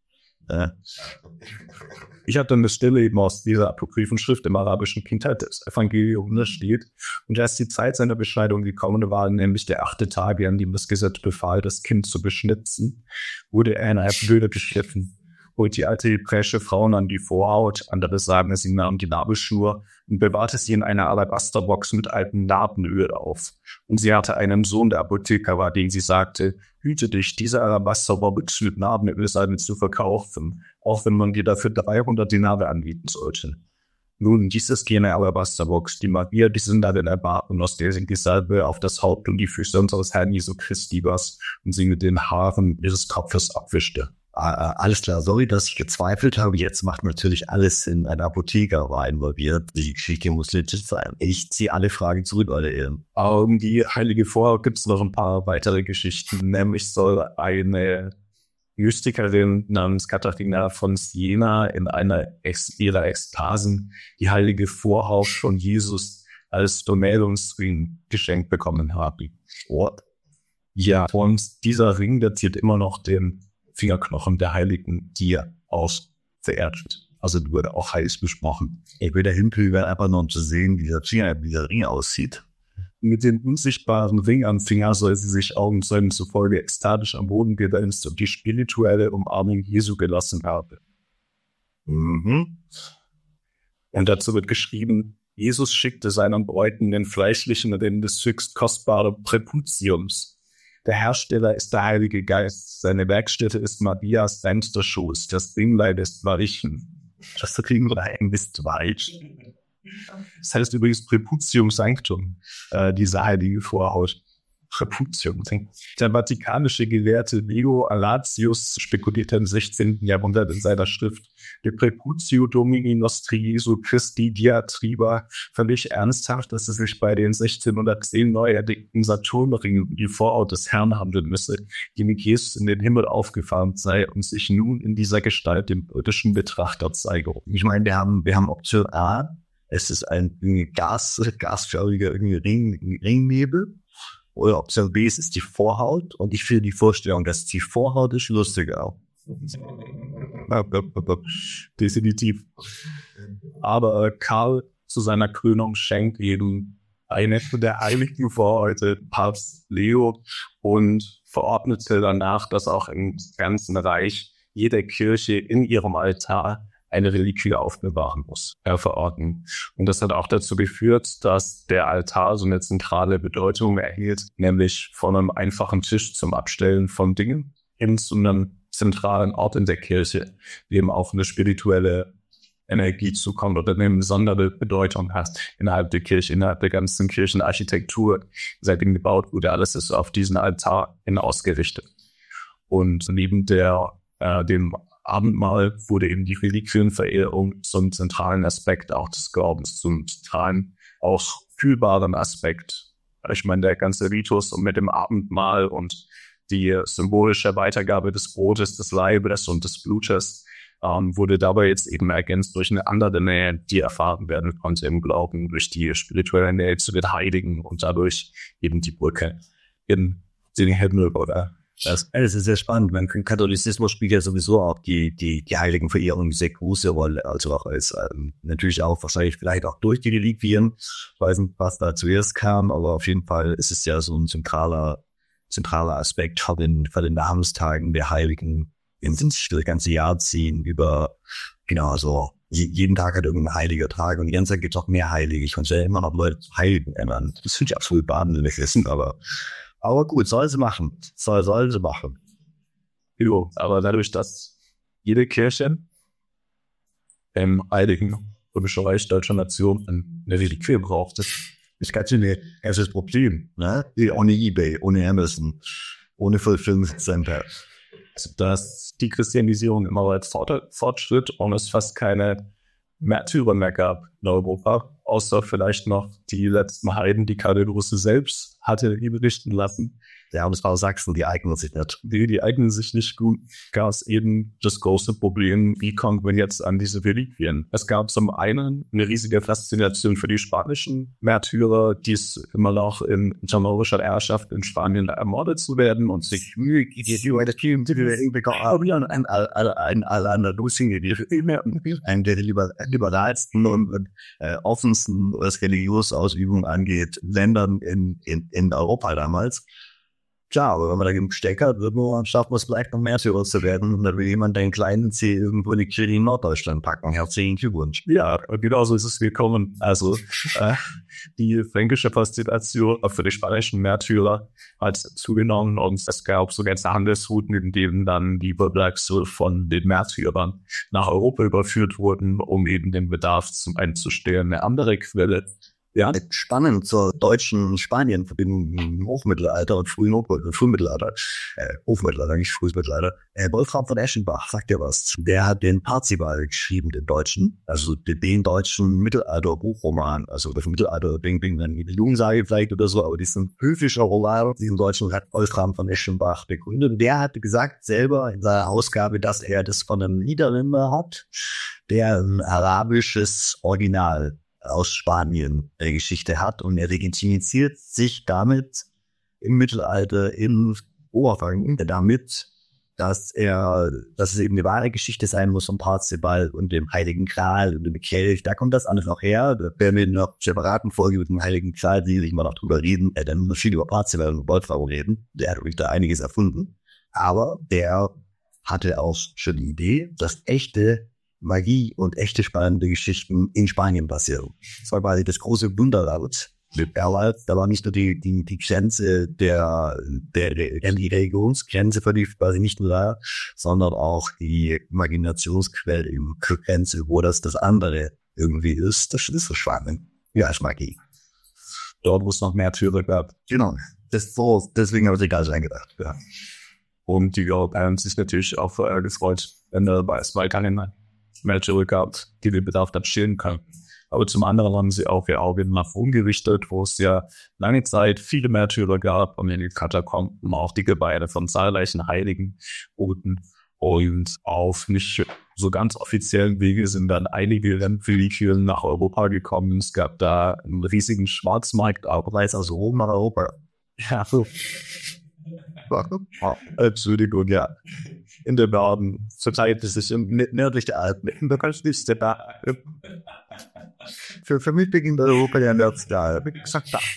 Ich habe dann das Stille eben aus dieser apokryphen Schrift im arabischen Kindheit des Evangelium, das steht. Und als die Zeit seiner Beschneidung gekommen war, nämlich der 8. Tag, an dem das Gesetz befahl, das Kind zu beschnitzen, wurde er in einer Blöde geschliffen. Holt die alte hebräische Frau an die Vorhaut, andere sagen, sie nahm die Nabelschnur und bewahrte sie in einer Alabasterbox mit altem Narbenöl auf. Und sie hatte einen Sohn, der Apotheker war, dem sie sagte, hüte dich, diese Alabasterbox mit Narbenölsalbe zu verkaufen, auch wenn man dir dafür 300 Dinare anbieten sollte. Nun, dies ist jene Alabasterbox, die Maria die Sünderin erbat und aus der sie die Salbe auf das Haupt und die Füße unseres Herrn Jesu Christi goss und sie mit den Haaren ihres Kopfes abwischte. Alles klar, sorry, dass ich gezweifelt habe. Jetzt macht natürlich alles Sinn. Ein Apotheker war involviert. Die Geschichte muss legit sein. Ich ziehe alle Fragen zurück, eure Ehren. Die heilige Vorhaut gibt es noch ein paar weitere Geschichten. Nämlich soll eine Mystikerin namens Katharina von Siena in einer ihrer Ekstasen die heilige Vorhaut von Jesus als Vermählungsring geschenkt bekommen haben. What? Ja, und dieser Ring datiert immer noch den Fingerknochen der Heiligen hier aus. verehrt wird. Also wurde auch heiß besprochen. Ich will da hinpilgern, einfach nur um zu sehen, wie dieser Ring aussieht. Mit den unsichtbaren Ring am Finger soll sie sich Augenzeugen zufolge ekstatisch am Boden gewälzt und die spirituelle Umarmung Jesu gelassen haben. Mhm. Und dazu wird geschrieben, Jesus schickte seinen Bräuten den fleischlichen Ring des höchst kostbaren Präputiums. Der Hersteller ist der Heilige Geist, seine Werkstätte ist Marias reinster Schoß, das Ringlein ist Weichen. Das Ringlein ist weich. Das heißt übrigens Preputium Sanctum, diese heilige Vorhaut. Preputium. Der vatikanische Gelehrte Leo Alatius spekulierte im 16. Jahrhundert in seiner Schrift De Preputio Domini Nostri Jesu Christi Diatriba völlig ernsthaft, dass es sich bei den 1610 neu erdickten Saturnringen um die Vorhaut des Herrn handeln müsse, die mit Jesus in den Himmel aufgefahren sei und sich nun in dieser Gestalt dem irdischen Betrachter zeige. Ich meine, wir haben Option A, es ist ein gasförmiger Ringnebel. Oder Option B, es ist die Vorhaut. Und ich finde die Vorstellung, dass die Vorhaut ist, lustiger. Definitiv. Aber Karl zu seiner Krönung schenkt eben eine der heiligen Vorhäute, Papst Leo, und verordnete danach, dass auch im ganzen Reich jede Kirche in ihrem Altar eine Reliquie aufbewahren muss, verordnen. Und das hat auch dazu geführt, dass der Altar so eine zentrale Bedeutung erhielt, nämlich von einem einfachen Tisch zum Abstellen von Dingen hin zu einem zentralen Ort in der Kirche, dem auch eine spirituelle Energie zukommt oder eine besondere Bedeutung hat innerhalb der Kirche, innerhalb der ganzen Kirchenarchitektur, seitdem gebaut wurde. Alles ist auf diesen Altar hin ausgerichtet. Und neben dem Abendmahl wurde eben die Reliquienverehrung zum zentralen Aspekt auch des Glaubens, zum zentralen, auch fühlbaren Aspekt. Ich meine, der ganze Ritus mit dem Abendmahl und die symbolische Weitergabe des Brotes, des Leibes und des Blutes wurde dabei jetzt eben ergänzt durch eine andere Nähe, die erfahren werden konnte im Glauben, durch die spirituelle Nähe zu den Heiligen und dadurch eben die Brücke in den Himmel oder das ist sehr spannend. Im Katholizismus spielt ja sowieso auch die Heiligenverehrung eine sehr große Rolle. Also auch als natürlich auch wahrscheinlich vielleicht auch durch die Reliquien. Ich weiß nicht, was da zuerst kam, aber auf jeden Fall ist es ja so ein zentraler Aspekt von den Namenstagen der Heiligen, in sich das ganze Jahr ziehen über, genau, so jeden Tag hat irgendein heiliger Tag und die ganze Zeit gibt es auch mehr Heilige. Ich konnte ja immer noch Leute zu Heiligen ändern. Das finde ich absolut bahnlich wissen, aber gut, soll sie machen. Soll sie machen. Jo, aber dadurch, dass jede Kirche im Heiligen Römischen Reich Deutscher Nation eine Reliquie braucht, das kannst du nicht. Das ist das Problem. Ne? Ohne eBay, ohne Amazon, ohne Fulfillment Center. Also, dass die Christianisierung immer weiter fortschritt und es fast keine Märtyrer mehr gab in Europa, außer vielleicht noch die letzten Heiden, die Karl der Große selbst hatte hinrichten lassen. Ja, und es war Sachsen, die eignen sich nicht. Die eignen sich nicht gut. Gab es eben das große Problem, wie kommen wir jetzt an diese Reliquien? Es gab zum einen eine riesige Faszination für die spanischen Märtyrer, die es immer noch in terrorischer Herrschaft in Spanien ermordet zu werden und sich einen der liberalsten und offensten, was Religionsausübung angeht, Ländern in Europa damals. Tja, aber wenn man da genug Steck hat, schafft man es vielleicht noch Märtyrer zu werden. Und dann will jemand den kleinen C irgendwo in die Kirche in Norddeutschland packen. Herzlichen Glückwunsch. Ja, genau so ist es gekommen. Also die fränkische Faszination für die spanischen Märtyrer hat zugenommen und es gab so ganze Handelsrouten, in denen dann die Überbleibsel von den Märtyrern nach Europa überführt wurden, um eben den Bedarf zum einen zu stillen. Eine andere Quelle, ja, spannend zur deutschen Spanien-Verbindung im Hochmittelalter und Frühmittelalter. Hochmittelalter, nicht Frühmittelalter. Wolfram von Eschenbach, sagt ja was. Der hat den Parzival geschrieben, den Deutschen. Also den deutschen Mittelalter-Buchroman. Also das Mittelalter, dann die Jugendsage vielleicht oder so, aber diesen höfischen Roman, diesen Deutschen hat Wolfram von Eschenbach begründet. Und der hatte gesagt selber in seiner Ausgabe, dass er das von einem Niederländer hat, der ein arabisches Original aus Spanien Geschichte hat und er legitimiert sich damit im Mittelalter in Oberfranken damit dass es eben eine wahre Geschichte sein muss von Parzival und dem Heiligen Gral und dem Kelch. Da kommt das alles noch her. Da werden wir in einer separaten Folge mit dem Heiligen Gral sicherlich mal noch drüber reden. Dann muss viel über Parzival und Wolfram reden. Der hat wirklich da einiges erfunden. Aber der hatte auch schon die Idee, dass echte Magie und echte spannende Geschichten in Spanien passieren. Das war quasi das große Wunderland. Da war nicht nur die Grenze die Religionsgrenze für die quasi nicht nur da, sondern auch die Imaginationsquelle, die Grenze, wo das andere irgendwie ist. Das ist so spannend. Ja, ist Magie. Dort, wo es noch Märtyrer gab. Genau. Deswegen habe ich sich gar nicht eingedacht. Ja. Und die haben sich natürlich auch gefreut, wenn es mal keine Märtyrer gab, die den Bedarf dann stillen können. Aber zum anderen haben sie auch ihr Auge nach Rom gerichtet, wo es ja lange Zeit viele Märtyrer gab und in den Katakomben auch die Gebeine von zahlreichen Heiligen ruhten. Und auf nicht so ganz offiziellen Wege sind dann einige Reliquien nach Europa gekommen. Es gab da einen riesigen Schwarzmarkt, auch weiß aus Rom nach Europa. Ja, so. Entschuldigung, ja. In den Norden verteilt es sich nördlich der Alpen. In der Küste da. Für mich beginnt Europa ja nördlich der Alpen. Exakt da.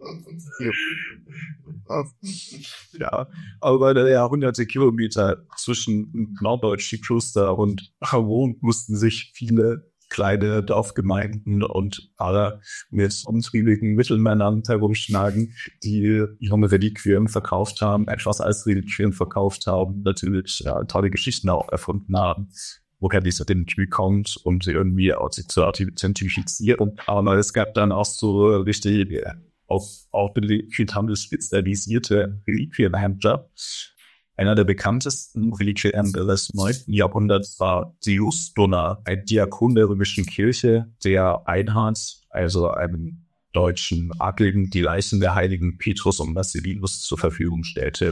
Ja, aber der hunderte Kilometer zwischen norddeutschen Kloster und Rom mussten sich viele kleine Dorfgemeinden und alle mit umtriebigen Mittelmännern herumschlagen, die junge Reliquien verkauft haben, etwas als Reliquien verkauft haben, natürlich tolle Geschichten auch erfunden haben, woher dieser Reliquie kommt, um sie irgendwie auch zu authentifizieren. Aber es gab dann auch so richtig auf den Reliquienhandel spezialisierte Reliquienhändler. Einer der bekanntesten Reliquienhändler des 9. Jahrhunderts war Deus Donner, ein Diakon der römischen Kirche, der Einhard, also einem deutschen Adligen, die Leichen der heiligen Petrus und Marcellinus zur Verfügung stellte.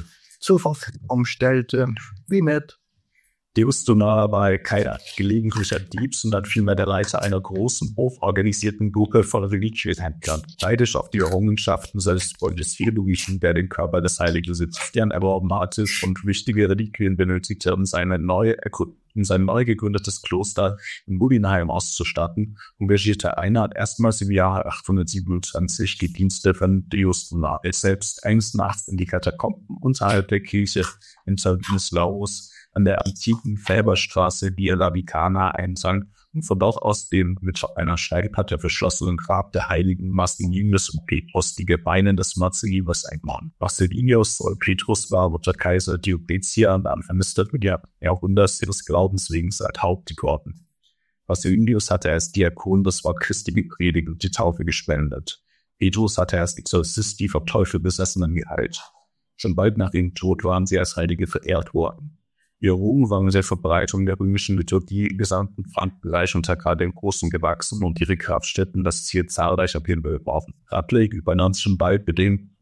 Wie nett. Deus Donner war kein gelegentlicher Dieb, sondern vielmehr der Leiter einer großen, hochorganisierten Gruppe von Reliquienhändlern. Neidisch auf die Errungenschaften seines Freundes Theodorischen, der den Körper des heiligen Sebastian erworben hatte und wichtige Reliquien benötigte, um sein neu gegründetes Kloster in Mudinheim auszustatten, engagierte Einhard erstmals im Jahre 827 die Dienste von Deus Donner. Er selbst eines Nachts in die Katakomben unterhalb der Kirche in Stanislaus an der antiken Färberstraße Via La Vicana einsank und von dort aus dem mit einer Schallplatte verschlossenen Grab der heiligen Marcellinus und Petrus die Gebeine des Marcellinus einbauen. Marcellinus und Petrus war unter Kaiser Diokletian Anfang des 3. Jahrhunderts ihres Glaubens wegen seit Haupt geworden. Marcellinus hatte als Diakon das Wort Christi gepredigt und die Taufe gespendet. Petrus hatte als Exorzist die vom Teufel Besessenen geheilt. Schon bald nach ihrem Tod waren sie als Heilige verehrt worden. Ihr Ruhm war mit der Verbreitung der römischen Liturgie im gesamten Frankenreich unter Karl dem Großen gewachsen und ihre Grabstätten das Ziel zahlreicher Pilger geworden. Radley bekam schon bald Bedenken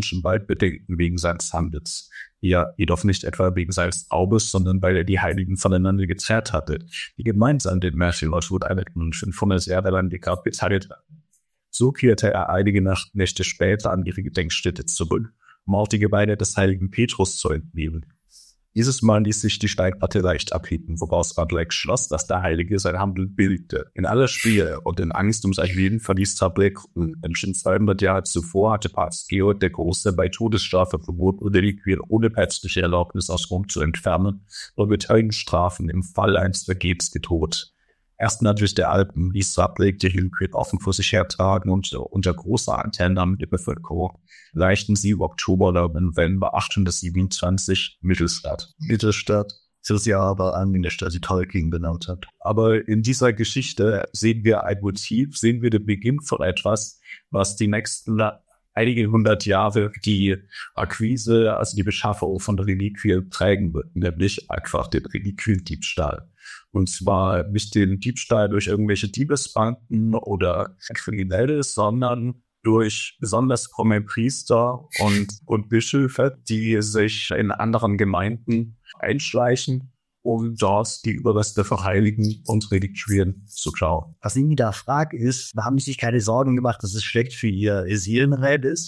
wegen seines Handels. Ja, jedoch nicht etwa wegen seines Glaubens, sondern weil er die Heiligen voneinander gezerrt hatte, die gemeinsam den Märtyrer wurde 500 Jahre lang die Grab beteiligt hatten. So kehrte er einige Nächte später an ihre Gedenkstätte zurück, um auch die Gebeine des heiligen Petrus zu entnehmen. Dieses Mal ließ sich die Steinplatte leicht abheben, woraus Radley schloss, dass der Heilige sein Handeln billigte. In aller Spiele und in Angst um sein Leben verließ Radley denn schon 200 Jahre zuvor hatte Papst Georg der Große bei Todesstrafe verboten, Reliquien ohne päpstliche Erlaubnis aus Rom zu entfernen und mit Höllenstrafen im Fall eines Vergebens gedroht. Erst nördlich der Alpen ließ Radley die Reliquien offen vor sich hertragen und unter großer Anteilnahme der Bevölkerung leichten sie im Oktober oder November 827 Mittelstadt. Das ja aber an der Stadt, die Tolkien benannt hat. Aber in dieser Geschichte sehen wir ein Motiv, sehen wir den Beginn von etwas, was die nächsten einige hundert Jahre die Akquise, also die Beschaffung von Reliquien prägen wird, nämlich einfach den Reliquiendiebstahl. Und zwar nicht den Diebstahl durch irgendwelche Diebesbanken oder Kriminelle, sondern durch besonders fromme Priester und Bischöfe, die sich in anderen Gemeinden einschleichen, um dort die Überreste von Heiligen und Reliquien zu klauen. Was ich mich da frage ist, haben die sich keine Sorgen gemacht, dass es schlecht für ihr Seelenheil ist?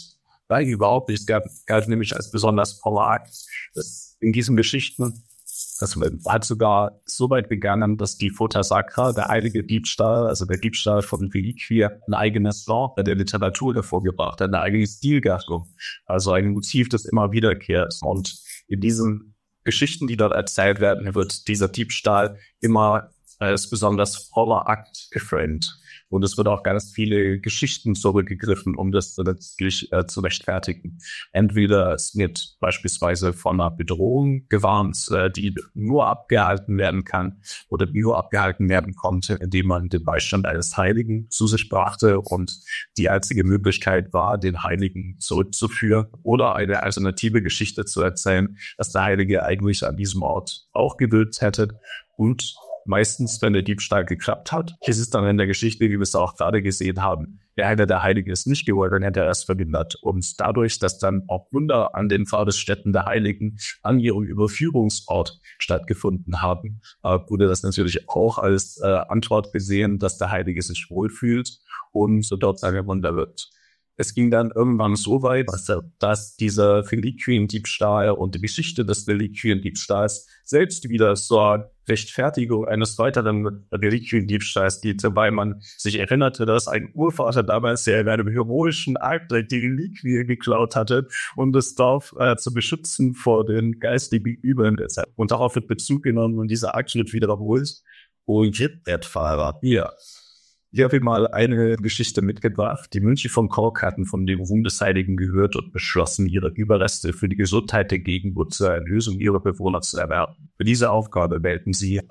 Nein, überhaupt nicht. Es galt nämlich als besonders frommer. In diesen Geschichten, das hat sogar so weit begangen, dass die Fota Sacra, der heilige Diebstahl, also der Diebstahl von Reliquien, ein eigenes Genre der Literatur hervorgebracht hat, eine eigene Stilgattung. Also ein Motiv, das immer wiederkehrt. Und in diesen Geschichten, die dort erzählt werden, wird dieser Diebstahl immer als besonders frommer Akt geframed. Und es wird auch ganz viele Geschichten zurückgegriffen, um das letztlich zu rechtfertigen. Entweder es wird beispielsweise von einer Bedrohung gewarnt, die nur abgehalten werden kann oder nur abgehalten werden konnte, indem man den Beistand eines Heiligen zu sich brachte und die einzige Möglichkeit war, den Heiligen zurückzuführen oder eine alternative Geschichte zu erzählen, dass der Heilige eigentlich an diesem Ort auch gewirkt hätte. Und meistens, wenn der Diebstahl geklappt hat, ist es dann in der Geschichte, wie wir es auch gerade gesehen haben, der Heilige ist nicht gewollt, dann hätte er es verhindert. Und dadurch, dass dann auch Wunder an den Grabesstätten der Heiligen an ihrem Überführungsort stattgefunden haben, wurde das natürlich auch als Antwort gesehen, dass der Heilige sich wohlfühlt und so dort seine Wunder wirkt. Es ging dann irgendwann so weit, dass dieser Reliquiendiebstahl und die Geschichte des Reliquiendiebstahls selbst wieder zur Rechtfertigung eines weiteren Reliquiendiebstahls diente, weil man sich erinnerte, dass ein Urvater damals ja in einem heroischen Akt die Reliquie geklaut hatte, um das Dorf zu beschützen vor den geistigen Übeln. Und darauf wird Bezug genommen und dieser Akt wird wiederholt. Und Trittbrettfahrer. Ja. Ich habe mal eine Geschichte mitgebracht. Die Mönche von Cork hatten von dem Ruhm des Heiligen gehört und beschlossen, ihre Überreste für die Gesundheit der Gegend und zur Erlösung ihrer Bewohner zu erwerben. Für diese Aufgabe wählten sie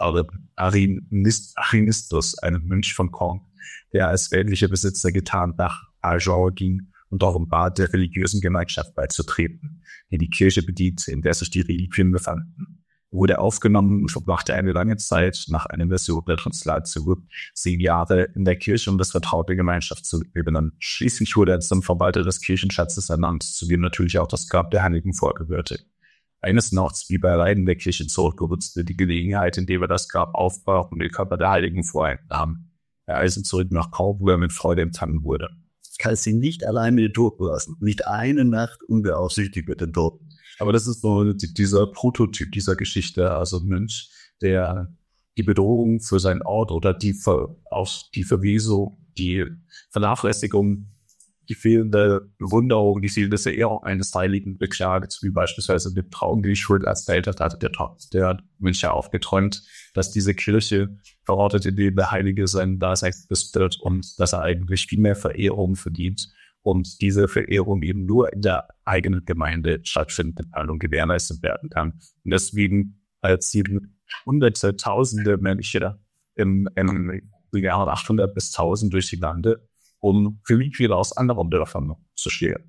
Arinistus, einen Mönch von Cork, der als weltlicher Besitzer getarnt nach Agen ging und darum bat, der religiösen Gemeinschaft beizutreten, die die Kirche bediente, in der sich die Reliquien befanden. Wurde aufgenommen und verbrachte eine lange Zeit nach einer Version der Translation 7 Jahre in der Kirche, um das Vertrauen der Gemeinschaft zu gewinnen. Schließlich wurde er zum Verwalter des Kirchenschatzes ernannt, zu dem natürlich auch das Grab der Heiligen vorgehörte. Eines Nachts, wie bei Leiden der Kirche zurückgerutzte die Gelegenheit, indem er das Grab aufbrach und den Körper der Heiligen vornahm. Er eilte zurück nach Cork, wo er mit Freude empfangen wurde. Kann sie nicht allein mit den Toten lassen. Nicht eine Nacht unbeaufsichtigt mit den Toten. Aber das ist so dieser Prototyp dieser Geschichte, also ein Mönch, der die Bedrohung für seinen Ort oder die Verwesung, die Vernachlässigung, die fehlende Bewunderung, die fehlende Verehrung eines Heiligen beklagt, wie beispielsweise mit Traum, die Schuld erzählt hat, hatte der Mönch ja aufgeträumt, dass diese Kirche verortet, in der der Heilige sein Dasein bestimmt und dass er eigentlich viel mehr Verehrung verdient. Und diese Verehrung eben nur in der eigenen Gemeinde stattfinden kann und gewährleistet werden kann. Und deswegen ziehen Hunderte, Tausende Mönche im Jahr 800 bis 1000 durch die Lande, um Reliquien aus anderen Dörfern zu stehlen.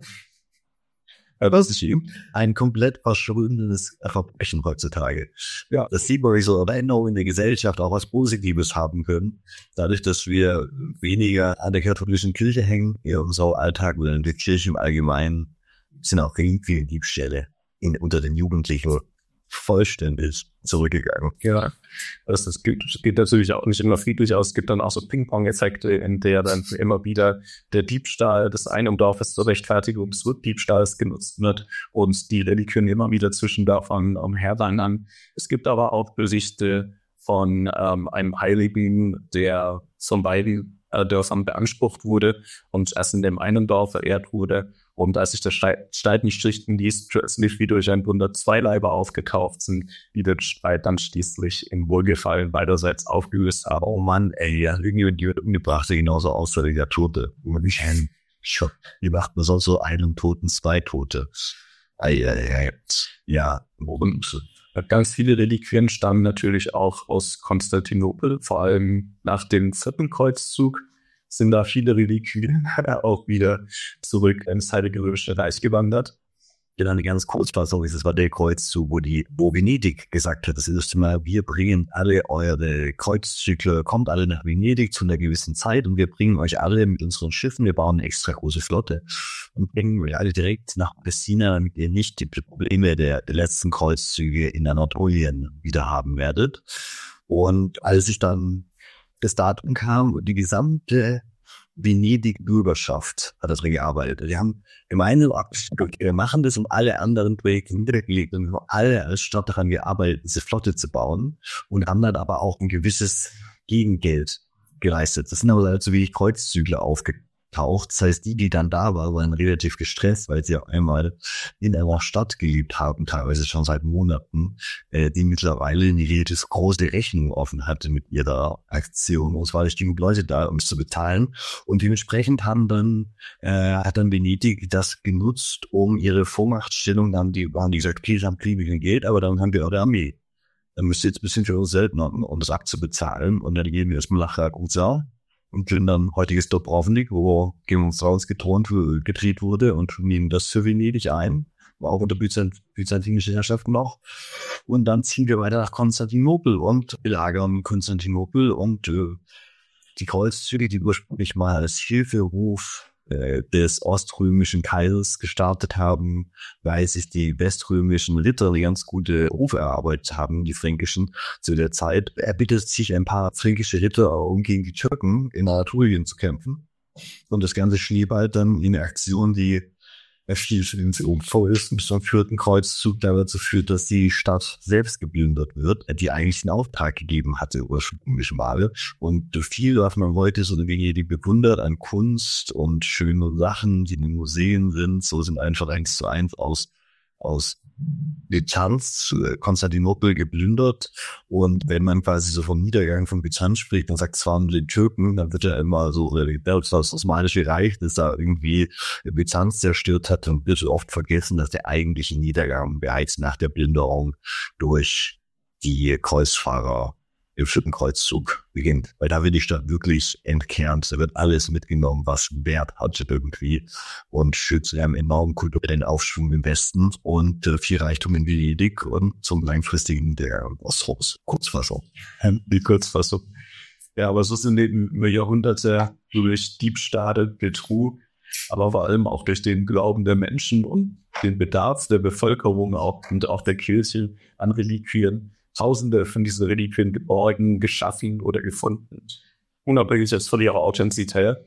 Das ist ein komplett verschwundenes Verbrechen heutzutage. Ja, das sieht man so Erinnerungen in der Gesellschaft auch was Positives haben können. Dadurch, dass wir weniger an der katholischen Kirche hängen, in unserem Alltag oder in der Kirche im Allgemeinen, sind auch viele Diebstähle unter den Jugendlichen vollständig zurückgegangen. Ja, das geht natürlich auch nicht immer friedlich aus. Es gibt dann auch so Ping-Pong-Effekte, in der dann immer wieder der Diebstahl des einen Dorfes zur Rechtfertigung des Diebstahls genutzt wird und die Reliquien immer wieder zwischen davon umherwandern. Es gibt aber auch Berichte von einem Heiligen, der zum beiden Dörfern beansprucht wurde und erst in dem einen Dorf verehrt wurde. Und als sich der Streit nicht schlichten ließ, plötzlich wie durch ein Wunder 2 Leiber aufgetaucht sind, die den Streit dann schließlich in Wohlgefallen beiderseits aufgelöst haben. Oh Mann, ey, ja, irgendwie wird umgebracht, der genauso aussah wie der Tote. Wie macht man sonst so einen Toten 2 Tote? Ja, ganz viele Reliquien stammen natürlich auch aus Konstantinopel, vor allem nach dem 4. Kreuzzug sind da viele Reliquien auch wieder zurück ins Heilige Römische Reich gewandert. Ja, eine ganz Kurzfassung ist, es war der Kreuzzug, wo Venedig gesagt hat, das erste Mal, wir bringen alle eure Kreuzzüge, kommt alle nach Venedig zu einer gewissen Zeit und wir bringen euch alle mit unseren Schiffen, wir bauen eine extra große Flotte und bringen euch alle direkt nach Messina, damit ihr nicht die Probleme der letzten Kreuzzüge in Anatolien wieder haben werdet. Und als ich dann das Datum kam und die gesamte Venedig-Bürgerschaft hat darin gearbeitet. Die haben gemeint, wir machen das, um alle anderen Projekte niedergelegt und haben alle als Stadt daran gearbeitet, diese Flotte zu bauen und haben dann aber auch ein gewisses Gegengeld geleistet. Das sind aber halt so wenig Kreuzzügler aufgetaucht. Das heißt, die dann da waren relativ gestresst, weil sie auch einmal in einer Stadt gelebt haben, teilweise schon seit Monaten, die mittlerweile eine relativ große Rechnung offen hatte mit ihrer Aktion. Und es waren nicht genug Leute da, um es zu bezahlen. Und dementsprechend hat dann Venedig das genutzt, um ihre Vormachtstellung, haben die gesagt, okay, sie haben kein Geld, aber dann haben wir eure Armee. Dann müsst ihr jetzt ein bisschen für uns Söldner, um das abzubezahlen. Und dann gehen wir erstmal nach Ragusa und plündern heutiges Dubrovnik, wo Game of Thrones gedreht wurde, und nehmen das für Venedig ein, war auch unter byzantinischer Herrschaft noch. Und dann ziehen wir weiter nach Konstantinopel und belagern Konstantinopel, und die Kreuzzüge, die ursprünglich mal als Hilferuf des oströmischen Kaisers gestartet haben, weil sich die weströmischen Ritter die ganz gute Rufe erarbeitet haben, die fränkischen, zu der Zeit erbittet sich ein paar fränkische Ritter, um gegen die Türken in Anatolien zu kämpfen. Und das Ganze schneebalt dann in eine Aktion, die viel voll ist, bis zum 4. Kreuzzug dazu führt, dass die Stadt selbst geplündert wird, die eigentlich den Auftrag gegeben hatte, ursprünglich mal. Und viel, was man heute so wenig bewundert an Kunst und schöne Sachen, die in den Museen sind, so sind einfach 1:1 aus Byzanz, Konstantinopel geplündert. Und wenn man quasi so vom Niedergang von Byzanz spricht, dann sagt es zwar den Türken, dann wird ja immer so das Osmanische Reich, das da irgendwie Byzanz zerstört hat, und wird oft vergessen, dass der eigentliche Niedergang bereits nach der Plünderung durch die Kreuzfahrer im 4. Kreuzzug beginnt. Weil da wird die Stadt wirklich entkernt. Da wird alles mitgenommen, was Wert hat irgendwie, und schützt einen enormen kulturellen Aufschwung im Westen und viel Reichtum in Venedig und zum langfristigen der Ostros. Kurzfassung. Die Kurzfassung. Ja, aber so sind eben über Jahrhunderte durch Diebstahle, Betrug, aber vor allem auch durch den Glauben der Menschen und den Bedarf der Bevölkerung auch und auch der Kirche an Reliquien, Tausende von diesen Reliquien geborgen, geschaffen oder gefunden. Unabhängig jetzt von ihrer Authentizität,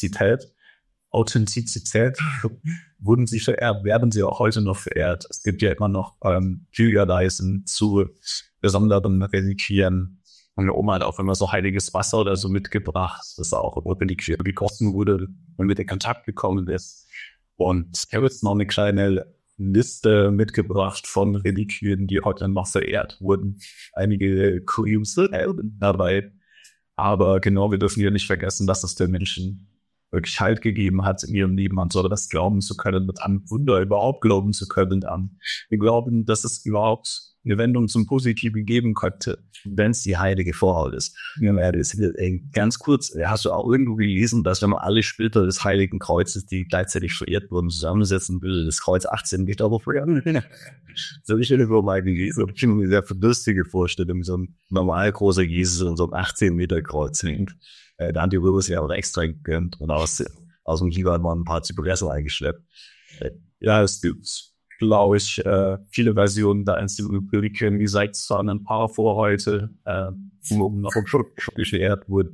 wurden sie verehrt, werden sie auch heute noch verehrt. Es gibt ja immer noch Pilgerreisen zu besonderen Reliquien. Meine Oma hat auch immer so heiliges Wasser oder so mitgebracht, das auch Reliquien gegossen wurde und mit in Kontakt gekommen ist. Und ich habe jetzt noch eine kleine Liste mitgebracht von Reliquien, die heute noch verehrt wurden. Einige kuriose dabei. Aber genau, wir dürfen ja nicht vergessen, dass es den Menschen wirklich Halt gegeben hat in ihrem Leben, an so das glauben zu können, an Wunder überhaupt glauben zu können, an wir glauben, dass es überhaupt eine Wendung zum Positiven geben könnte, wenn es die heilige Vorhaut ist. Ja, das ist ganz kurz, hast du auch irgendwo gelesen, dass wenn man alle Splitter des Heiligen Kreuzes, die gleichzeitig verehrt wurden, zusammensetzen würde, das Kreuz 18 nicht aber verehrt. So habe ich irgendwo mal gelesen. Ich habe eine sehr lustige Vorstellung, so ein normal großer Jesus und so ein 18 Meter Kreuz hängt. Da haben die Römer sich auch extra gegönnt und aus dem Libanon waren ein paar Zypressen eingeschleppt. Ja, es gibt, glaube ich, viele Versionen da in den Reliquien, wie seit zwar ein paar vor heute, noch geschert wurden.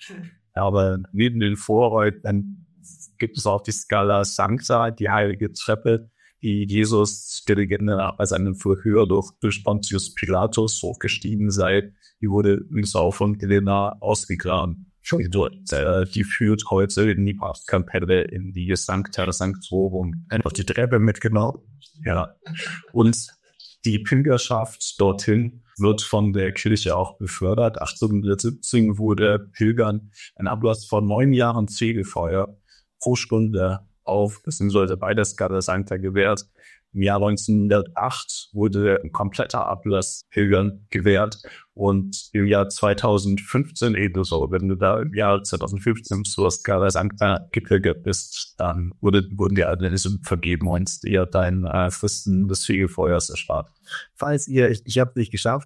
Aber neben den Vorhäuten gibt es auch die Scala Sancta, die heilige Treppe, die Jesus, der Legende bei seinem Verhör durch Pontius Pilatus hochgestiegen sei. Die wurde übrigens auch von Helena ausgegraben. Die führt heute in die Papstkapelle in die Sancta Sanctorum. Einfach die Treppe mitgenommen. Ja. Und die Pilgerschaft dorthin wird von der Kirche auch befördert. 1817 wurde Pilgern ein Ablass von 9 Jahren Fegefeuer pro Stunde auf, beziehungsweise bei der Scala Sancta gewährt. Im Jahr 1908 wurde ein kompletter Ablass Pilgern gewährt. Und im Jahr 2015 ebenso, wenn du da im Jahr 2015 zur Scala Sancta gepilgert bist, dann wurden dir alle vergeben und dir dein Fristen des Fegefeuers erspart. Falls ich habe es nicht geschafft,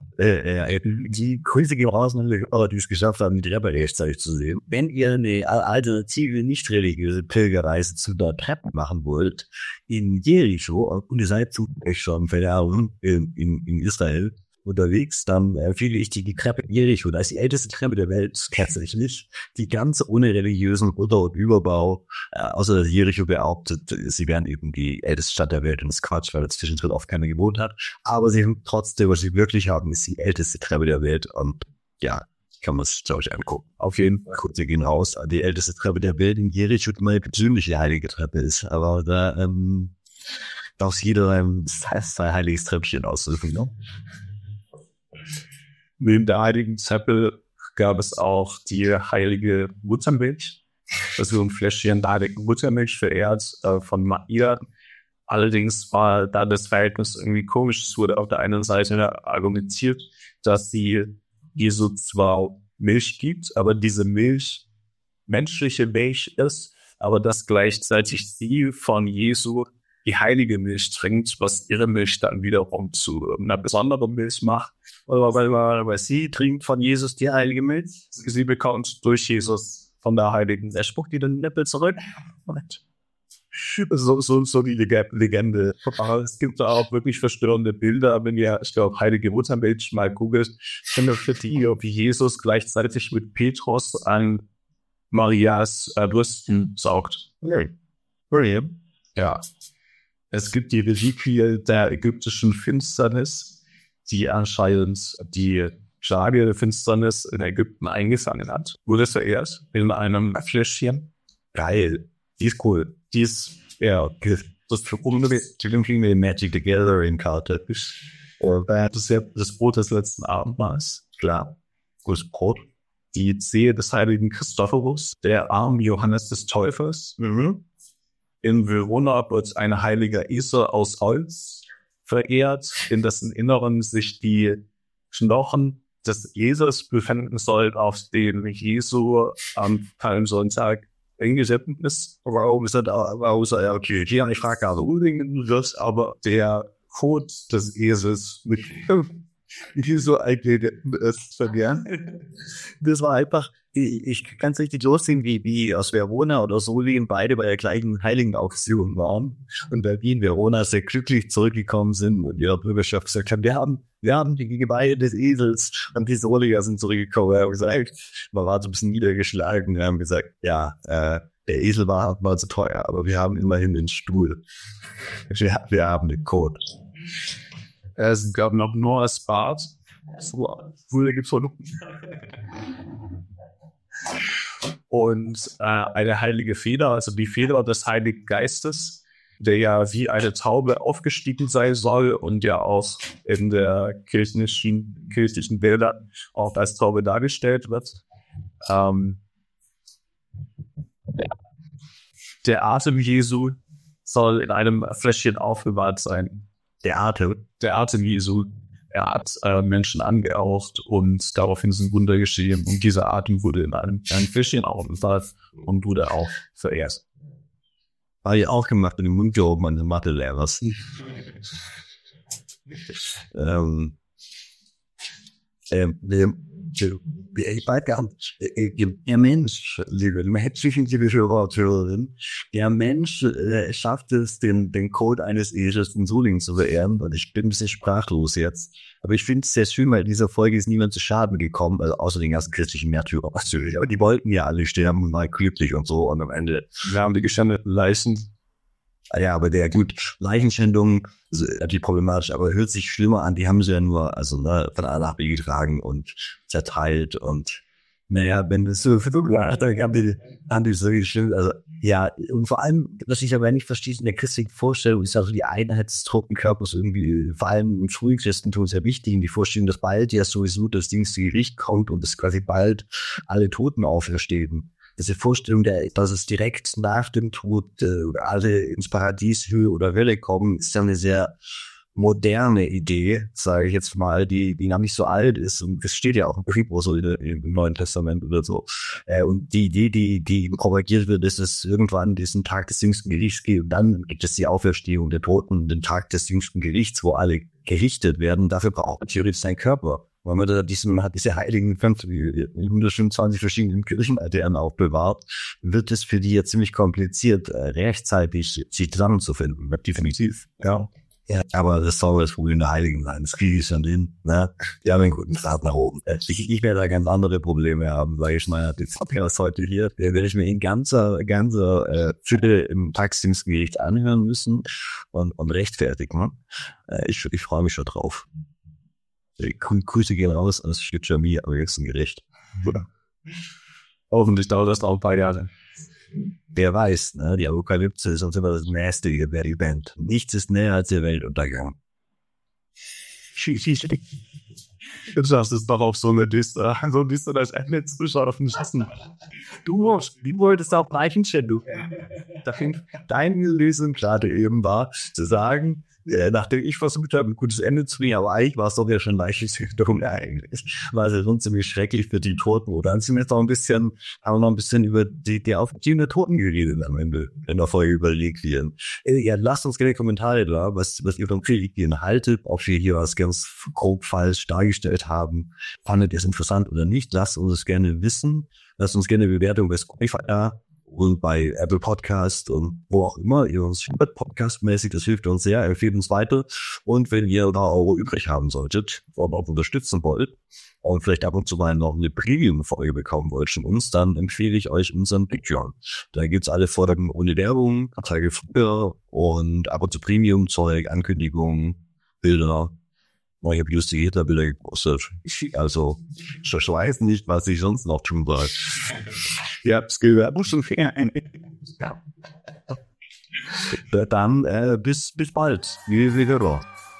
die Grüße gehen raus, die es geschafft haben, die Treppe rechtzeitig zu sehen. Wenn ihr eine alternative, nicht religiöse Pilgerreise zu der Treppe machen wollt, in Jericho, und ihr seid zufällig schon, keine Ahnung, in Israel, unterwegs, dann empfehle ich die Treppe Jericho. Da ist die älteste Treppe der Welt, tatsächlich. Die ganz ohne religiösen Unter- und Überbau, außer dass Jericho behauptet, sie wären eben die älteste Stadt der Welt. Und das ist Quatsch, weil das zwischendrin oft keiner gewohnt hat. Aber sie haben trotzdem, was sie wirklich haben, ist die älteste Treppe der Welt. Und ja, kann man es, glaube ich, angucken. Auf jeden Fall, kurz, wir gehen raus. Die älteste Treppe der Welt in Jericho, die meine persönliche heilige Treppe ist. Aber da darf jeder sein heiliges Treppchen aussuchen. Ne? Neben der heiligen Treppe gab es auch die heilige Muttermilch. Also ein Fläschchen der heiligen Muttermilch verehrt von Maria. Allerdings war da das Verhältnis irgendwie komisch. Es wurde auf der einen Seite argumentiert, dass sie Jesu zwar Milch gibt, aber diese Milch menschliche Milch ist, aber dass gleichzeitig sie von Jesu die heilige Milch trinkt, was ihre Milch dann wiederum zu einer besonderen Milch macht. Weil sie trinkt von Jesus die heilige Milch. Sie bekommt durch Jesus von der heiligen, der spuckt ihr den Nippel zurück. So die Legende. Aber es gibt da auch wirklich verstörende Bilder, wenn ihr, ich glaube, heilige Muttermilch mal googelt, findet ihr, wie Jesus gleichzeitig mit Petrus an Marias Brüsten saugt. Ja. Es gibt die Reliquie der ägyptischen Finsternis, die anscheinend die Klage der Finsternis in Ägypten eingefangen hat. Wurde verehrt in einem Fläschchen. Geil. Die ist cool. Die ist, ja, das ist für ungefähr Magic the Gathering-Karte. Das ist ja das Brot des letzten Abendmahls. Klar. Gutes Brot. Die Zehe des heiligen Christophorus, der Arm Johannes des Täufers. In Verona wird ein heiliger Esel aus Holz verehrt, in dessen Inneren sich die Knochen des Esels befinden sollen, auf dem Jesu am Palmsonntag eingesetzt ist. Warum ist das okay? Ja, ich frage also unbedingt das, aber der Kot des Esels mit Jesu eigentlich verlieren. Das war einfach, ich kann es richtig losziehen, wie aus Verona oder Solingen beide bei der gleichen heiligen Auktion waren. Und bei Wien, Verona sehr glücklich zurückgekommen sind und ihre Bürgerschaft gesagt haben, wir haben die Gebeine des Esels, und die Solinger sind zurückgekommen. Wir haben gesagt, man war so ein bisschen niedergeschlagen. Wir haben gesagt, ja, der Esel war mal zu teuer, aber wir haben immerhin den Stuhl. Wir haben den Kot. Es gab noch Noahs Bart. Da gibt's und eine heilige Feder, also die Feder des Heiligen Geistes, der ja wie eine Taube aufgestiegen sein soll und ja auch in der kirchlichen Bildern auch als Taube dargestellt wird. Der Atem Jesu soll in einem Fläschchen aufbewahrt sein. Der Atem Jesu. Er hat Menschen angehaucht und daraufhin sind Wunder geschehen. Und dieser Atem wurde in einem kleinen Fläschchen aufbewahrt und wurde auch verehrt. Habe ich auch gemacht in dem Mund gehoben meines Mathe-Lehrers. Ich weiß gar nicht, der Mensch, liebe Hörerin, der Mensch schafft es, den Code eines Esels in Solingen zu verehren, und ich bin ein bisschen sprachlos jetzt. Aber ich finde es sehr schön, weil in dieser Folge ist niemand zu Schaden gekommen, also außer den ganzen christlichen Märtyrer natürlich. Aber die wollten ja alle sterben, mal glücklich und so, und am Ende wir haben die geschändeten Leichen. Ja, aber Leichenschändung ist natürlich problematisch, aber hört sich schlimmer an. Die haben sie ja nur, von A nach B getragen und zerteilt, und naja, wenn das so dann haben die so geschlimm. Also ja, und vor allem, was ich aber nicht verstehe, in der christlichen Vorstellung ist also die Einheit des toten Körpers irgendwie, vor allem im Frühchristentum sehr wichtig, in die Vorstellung, dass bald ja sowieso das Ding zu Gericht kommt und es quasi bald alle Toten auferstehen. Diese Vorstellung, dass es direkt nach dem Tod alle ins Paradies, Höhe oder Hölle kommen, ist ja eine sehr moderne Idee, sage ich jetzt mal, die noch nicht so alt ist. Und es steht ja auch im Bibel so im Neuen Testament oder so. Und die Idee, die propagiert wird, ist, dass es irgendwann diesen Tag des jüngsten Gerichts gibt. Und dann gibt es die Auferstehung der Toten, den Tag des jüngsten Gerichts, wo alle gerichtet werden. Dafür braucht man theoretisch seinen Körper. Weil man da diese heiligen 125 verschiedenen Kirchenaltären aufbewahrt, wird es für die ja ziemlich kompliziert, rechtzeitig sich zusammenzufinden. Definitiv, ja. Ja, aber das soll das Problem der Heiligen sein. Das kriege ich schon hin. Ne? Die haben einen guten Start nach oben. Ich werde da ganz andere Probleme haben, weil ich meine, jetzt hab ich das heute hier, da werde ich mir in ganzer Fülle im Taxdienstgericht anhören müssen und rechtfertigen. Ich freue mich schon drauf. Grüße gehen raus an das Stück Jamie am nächsten Gericht. Hoffentlich dauert das noch ein paar Jahre. Wer weiß, ne? Die Apokalypse ist uns immer das nächste Event. Nichts ist näher als der Weltuntergang. Du schaffst es doch auf so eine Liste. So eine Liste, dass eine Zuschauer auf den Schassen. Du wolltest auch Leichenchen, du. Deine Lösung gerade eben war, zu sagen, nachdem ich versucht habe, ein gutes Ende zu bringen, aber eigentlich war es doch ja schon Leichenzüchtung eigentlich. War es ja schon ziemlich schrecklich für die Toten. Oder haben wir noch ein bisschen über die Aufziehung der Toten geredet am Ende in der Folge über Reliquien. Ja, lasst uns gerne Kommentare da, was ihr von Reliquien haltet, ob wir hier was ganz grob falsch dargestellt haben. Fandet ihr es interessant oder nicht? Lasst uns es gerne wissen. Lasst uns gerne Bewertung bei Spotify da und bei Apple Podcast und wo auch immer ihr uns hört, podcastmäßig, das hilft uns sehr, empfehlt uns weiter. Und wenn ihr da Euro übrig haben solltet und auch unterstützen wollt und vielleicht ab und zu mal noch eine Premium-Folge bekommen wollt von uns, dann empfehle ich euch unseren Patreon. Da gibt's alle Folgen ohne Werbung, Tage früher und ab und zu Premium-Zeug, Ankündigungen, Bilder. Ich habe lustige Hitlerbilder gepostet. Also, ich weiß nicht, was ich sonst noch tun soll. Ihr habt's gehört. Dann bis bald. Wir hören.